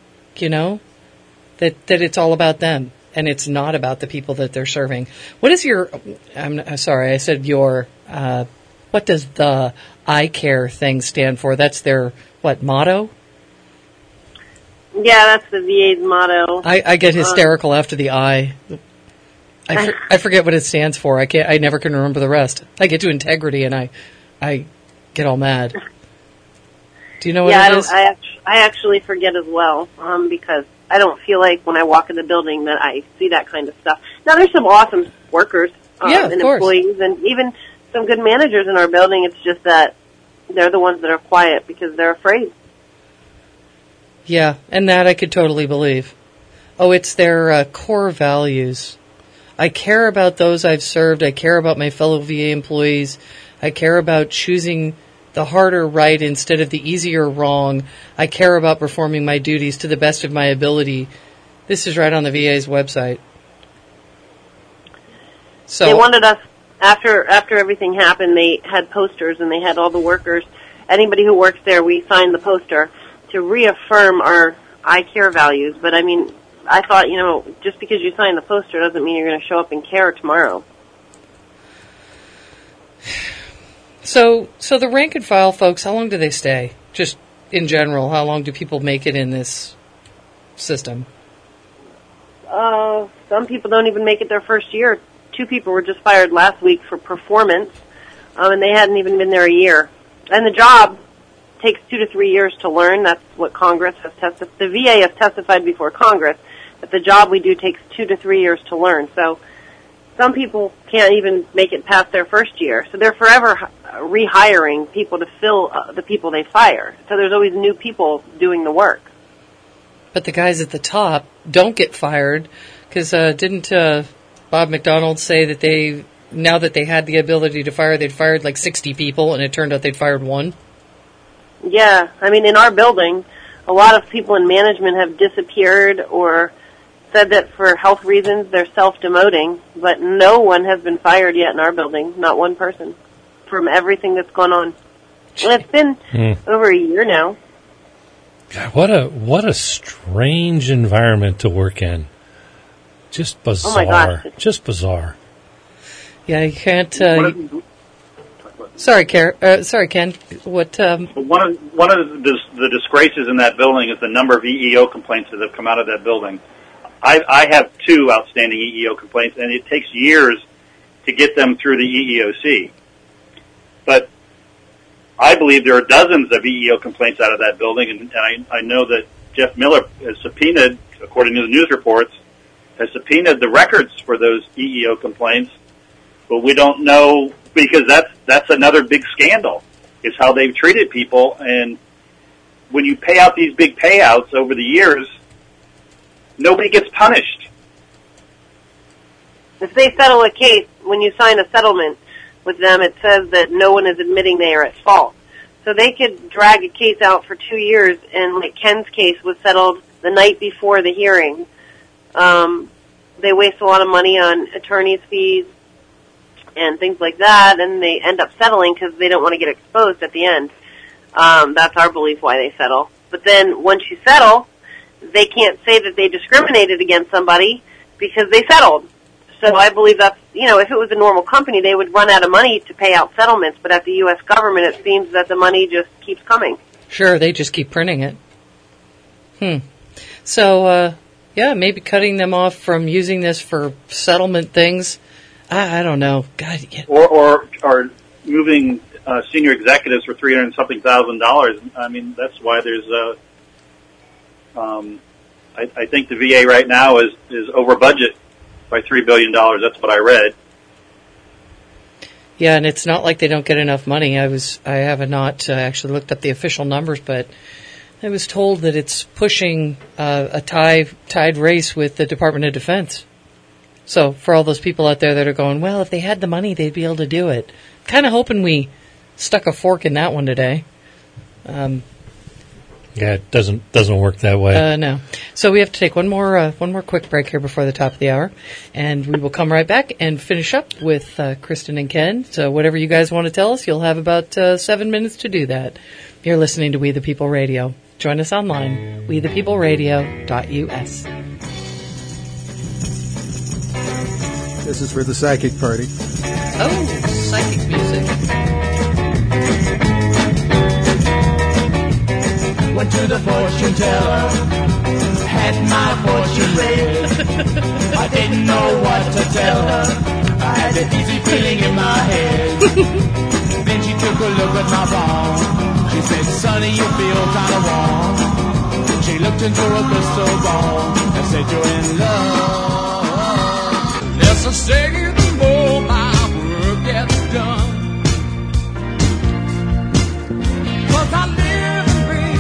that it's all about them and it's not about the people that they're serving. What is your? I'm sorry, I said your. What does the I Care thing stand for? That's their motto? Yeah, that's the VA's motto. I get hysterical after the I. I forget what it stands for. I never can remember the rest. I get to integrity and I get all mad. Do you know what it is? I actually forget as well, because I don't feel like when I walk in the building that I see that kind of stuff. Now, there's some awesome workers and employees, and even some good managers in our building. It's just that they're the ones that are quiet because they're afraid. Yeah, and that I could totally believe. Oh, it's their core values. I care about those I've served. I care about my fellow VA employees. I care about choosing the harder right instead of the easier wrong. I care about performing my duties to the best of my ability. This is right on the VA's website. So they wanted us, after everything happened, they had posters and they had all the workers, anybody who works there, we signed the poster to reaffirm our I Care values. But I mean, I thought, just because you sign the poster doesn't mean you're going to show up and care tomorrow. So the rank and file folks, how long do they stay? Just in general, how long do people make it in this system? Some people don't even make it their first year. 2 people were just fired last week for performance, and they hadn't even been there a year. And the job takes 2 to 3 years to learn. That's what Congress has testified. The VA has testified before Congress that the job we do takes 2 to 3 years to learn. So some people can't even make it past their first year. So they're forever rehiring people to fill the people they fire. So there's always new people doing the work. But the guys at the top don't get fired because didn't Bob McDonald say that now that they had the ability to fire, they'd fired like 60 people, and it turned out they'd fired 1? Yeah, I mean, in our building, a lot of people in management have disappeared or said that for health reasons they're self-demoting, but no one has been fired yet in our building, not one person, from everything that's gone on. And it's been over a year now. God, what a strange environment to work in. Just bizarre. Oh my gosh. Just bizarre. Yeah, you can't. Sorry, Ken. What? One of the disgraces in that building is the number of EEO complaints that have come out of that building. I have 2 outstanding EEO complaints, and it takes years to get them through the EEOC. But I believe there are dozens of EEO complaints out of that building, and I know that Jeff Miller has subpoenaed, according to the news reports, has subpoenaed the records for those EEO complaints, but we don't know, because that's another big scandal, is how they've treated people. And when you pay out these big payouts over the years, nobody gets punished. If they settle a case, when you sign a settlement with them, it says that no one is admitting they are at fault. So they could drag a case out for 2 years, and like Ken's case was settled the night before the hearing. They waste a lot of money on attorney's fees and things like that, and they end up settling because they don't want to get exposed at the end. That's our belief why they settle. But then once you settle, they can't say that they discriminated against somebody because they settled. So I believe that's, if it was a normal company, they would run out of money to pay out settlements, but at the U.S. government, it seems that the money just keeps coming. Sure, they just keep printing it. So, maybe cutting them off from using this for settlement things. I don't know. God, or moving senior executives for $300 and something thousand. I mean, that's why there's I think the VA right now is over budget by $3 billion. That's what I read. Yeah, and it's not like they don't get enough money. I have not actually looked up the official numbers, but I was told that it's pushing a tied race with the Department of Defense. So for all those people out there that are going, well, if they had the money, they'd be able to do it. Kind of hoping we stuck a fork in that one today. Yeah, it doesn't work that way. No. So we have to take one more quick break here before the top of the hour, and we will come right back and finish up with Kristen and Ken. So whatever you guys want to tell us, you'll have about 7 minutes to do that. You're listening to We the People Radio. Join us online, wethepeopleradio.us. This is for the psychic party. Oh, psychic music. Went to the fortune teller, had my fortune read. I didn't know what to tell her, I had an easy feeling in my head. Then she took a look at my palm, she said, Sonny, you feel kinda warm. Then she looked into a crystal ball and said, you're in love. Less I say, the more my work gets done. 'Cause I live and breathe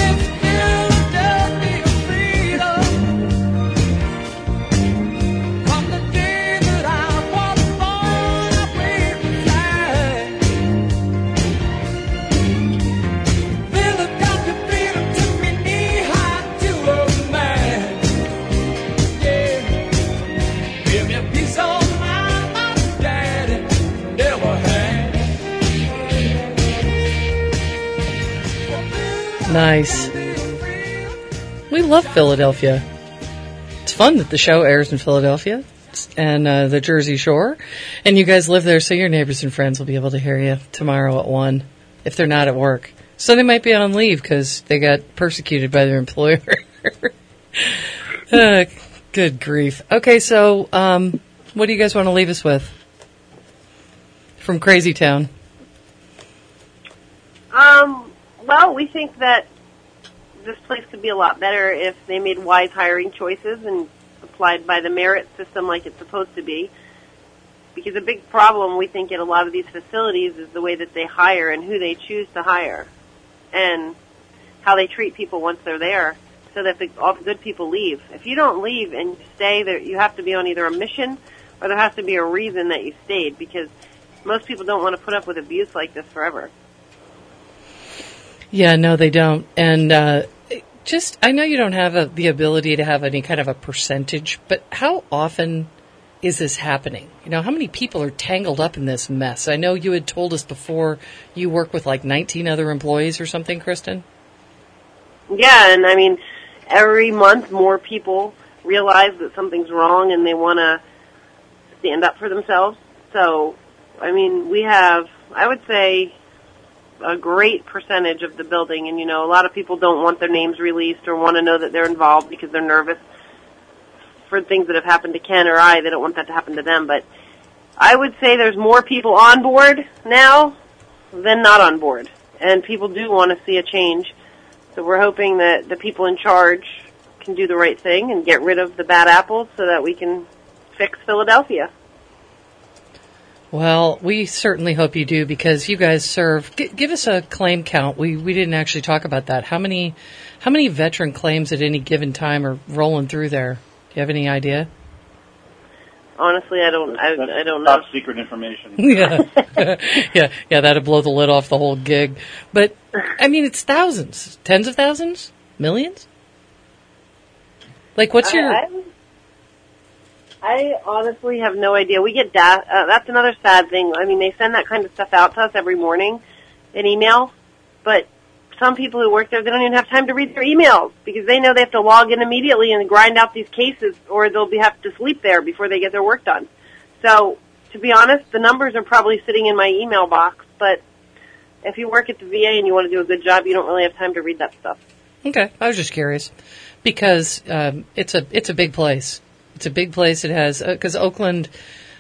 Nice. We love Philadelphia. It's fun that the show airs in Philadelphia and the Jersey Shore. And you guys live there, so your neighbors and friends will be able to hear you tomorrow at 1 if they're not at work. So they might be on leave because they got persecuted by their employer. Good grief. Okay, so what do you guys want to leave us with from Crazy Town? Well, we think that this place could be a lot better if they made wise hiring choices and applied by the merit system like it's supposed to be. Because a big problem, we think, at a lot of these facilities is the way that they hire and who they choose to hire and how they treat people once they're there so that all the good people leave. If you don't leave and you stay there, you have to be on either a mission or there has to be a reason that you stayed, because most people don't want to put up with abuse like this forever. Yeah, no, they don't. And I know you don't have the ability to have any kind of a percentage, but how often is this happening? You know, how many people are tangled up in this mess? I know you had told us before you work with like 19 other employees or something, Kristen? Yeah, and I mean, every month more people realize that something's wrong and they want to stand up for themselves. So, I mean, we have, I would say, a great percentage of the building, and, you know, a lot of people don't want their names released or want to know that they're involved because they're nervous for things that have happened to Ken or I. They don't want that to happen to them, but I would say there's more people on board now than not on board, and people do want to see a change. So we're hoping that the people in charge can do the right thing and get rid of the bad apples so that we can fix Philadelphia. Well, we certainly hope you do, because you guys serve. Give us a claim count. We didn't actually talk about that. How many veteran claims at any given time are rolling through there? Do you have any idea? Honestly, I don't know. Top secret information. Yeah, that'd blow the lid off the whole gig. But I mean, it's thousands, tens of thousands, millions. Like, what's your? I honestly have no idea. We get that's another sad thing. I mean, they send that kind of stuff out to us every morning, an email, but some people who work there, they don't even have time to read their emails because they know they have to log in immediately and grind out these cases, or they'll have to sleep there before they get their work done. So, to be honest, the numbers are probably sitting in my email box, but if you work at the VA and you want to do a good job, you don't really have time to read that stuff. Okay, I was just curious because it's a big place. It's a big place. It has, because Oakland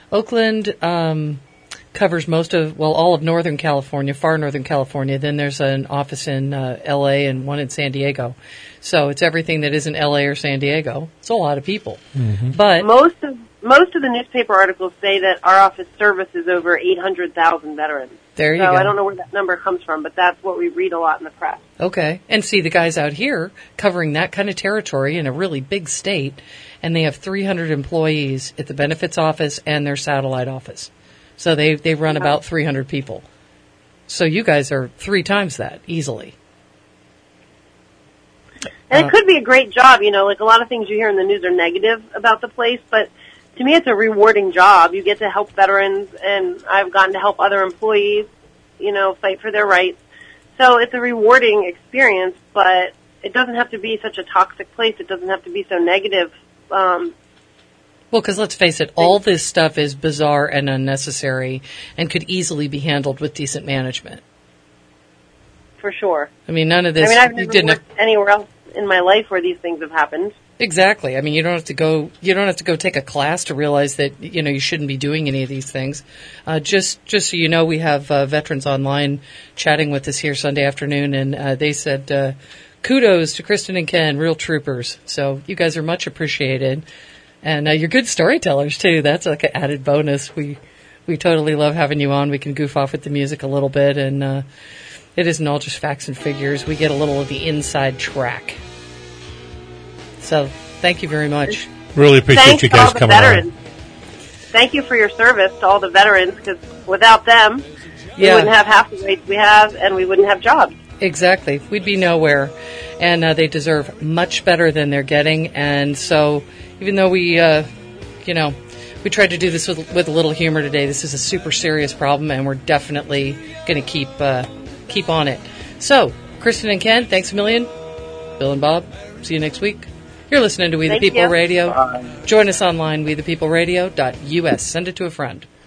covers all of Northern California, far Northern California. Then there's an office in L.A. and one in San Diego. So it's everything that isn't L.A. or San Diego. It's a lot of people. Mm-hmm. But most of the newspaper articles say that our office services over 800,000 veterans. There you go. So I don't know where that number comes from, but that's what we read a lot in the press. Okay. And see, the guys out here covering that kind of territory in a really big state, and they have 300 employees at the benefits office and their satellite office. So they run about 300 people. So you guys are 3 times that, easily. And it could be a great job, you know, like a lot of things you hear in the news are negative about the place, but to me it's a rewarding job. You get to help veterans, and I've gotten to help other employees, you know, fight for their rights. So it's a rewarding experience, but it doesn't have to be such a toxic place. It doesn't have to be so negative. Well, because let's face it, all this stuff is bizarre and unnecessary and could easily be handled with decent management. For sure. I mean, none of this... I've never worked anywhere else in my life where these things have happened. Exactly. I mean, you don't have to go take a class to realize that, you know, you shouldn't be doing any of these things. Just so you know, we have veterans online chatting with us here Sunday afternoon, and they said, kudos to Kristen and Ken, real troopers. So you guys are much appreciated. And you're good storytellers, too. That's like an added bonus. We totally love having you on. We can goof off with the music a little bit, and it isn't all just facts and figures. We get a little of the inside track. So thank you very much. Really appreciate you guys coming on. Thank you for your service to all the veterans, because without them, we wouldn't have half the rates we have, and we wouldn't have jobs. Exactly. We'd be nowhere. And they deserve much better than they're getting. And so even though we tried to do this with a little humor today, this is a super serious problem, and we're definitely going to keep on it. So, Kristen and Ken, thanks a million. Bill and Bob, see you next week. You're listening to We the People Radio. Bye. Join us online, wethepeopleradio.us. Send it to a friend.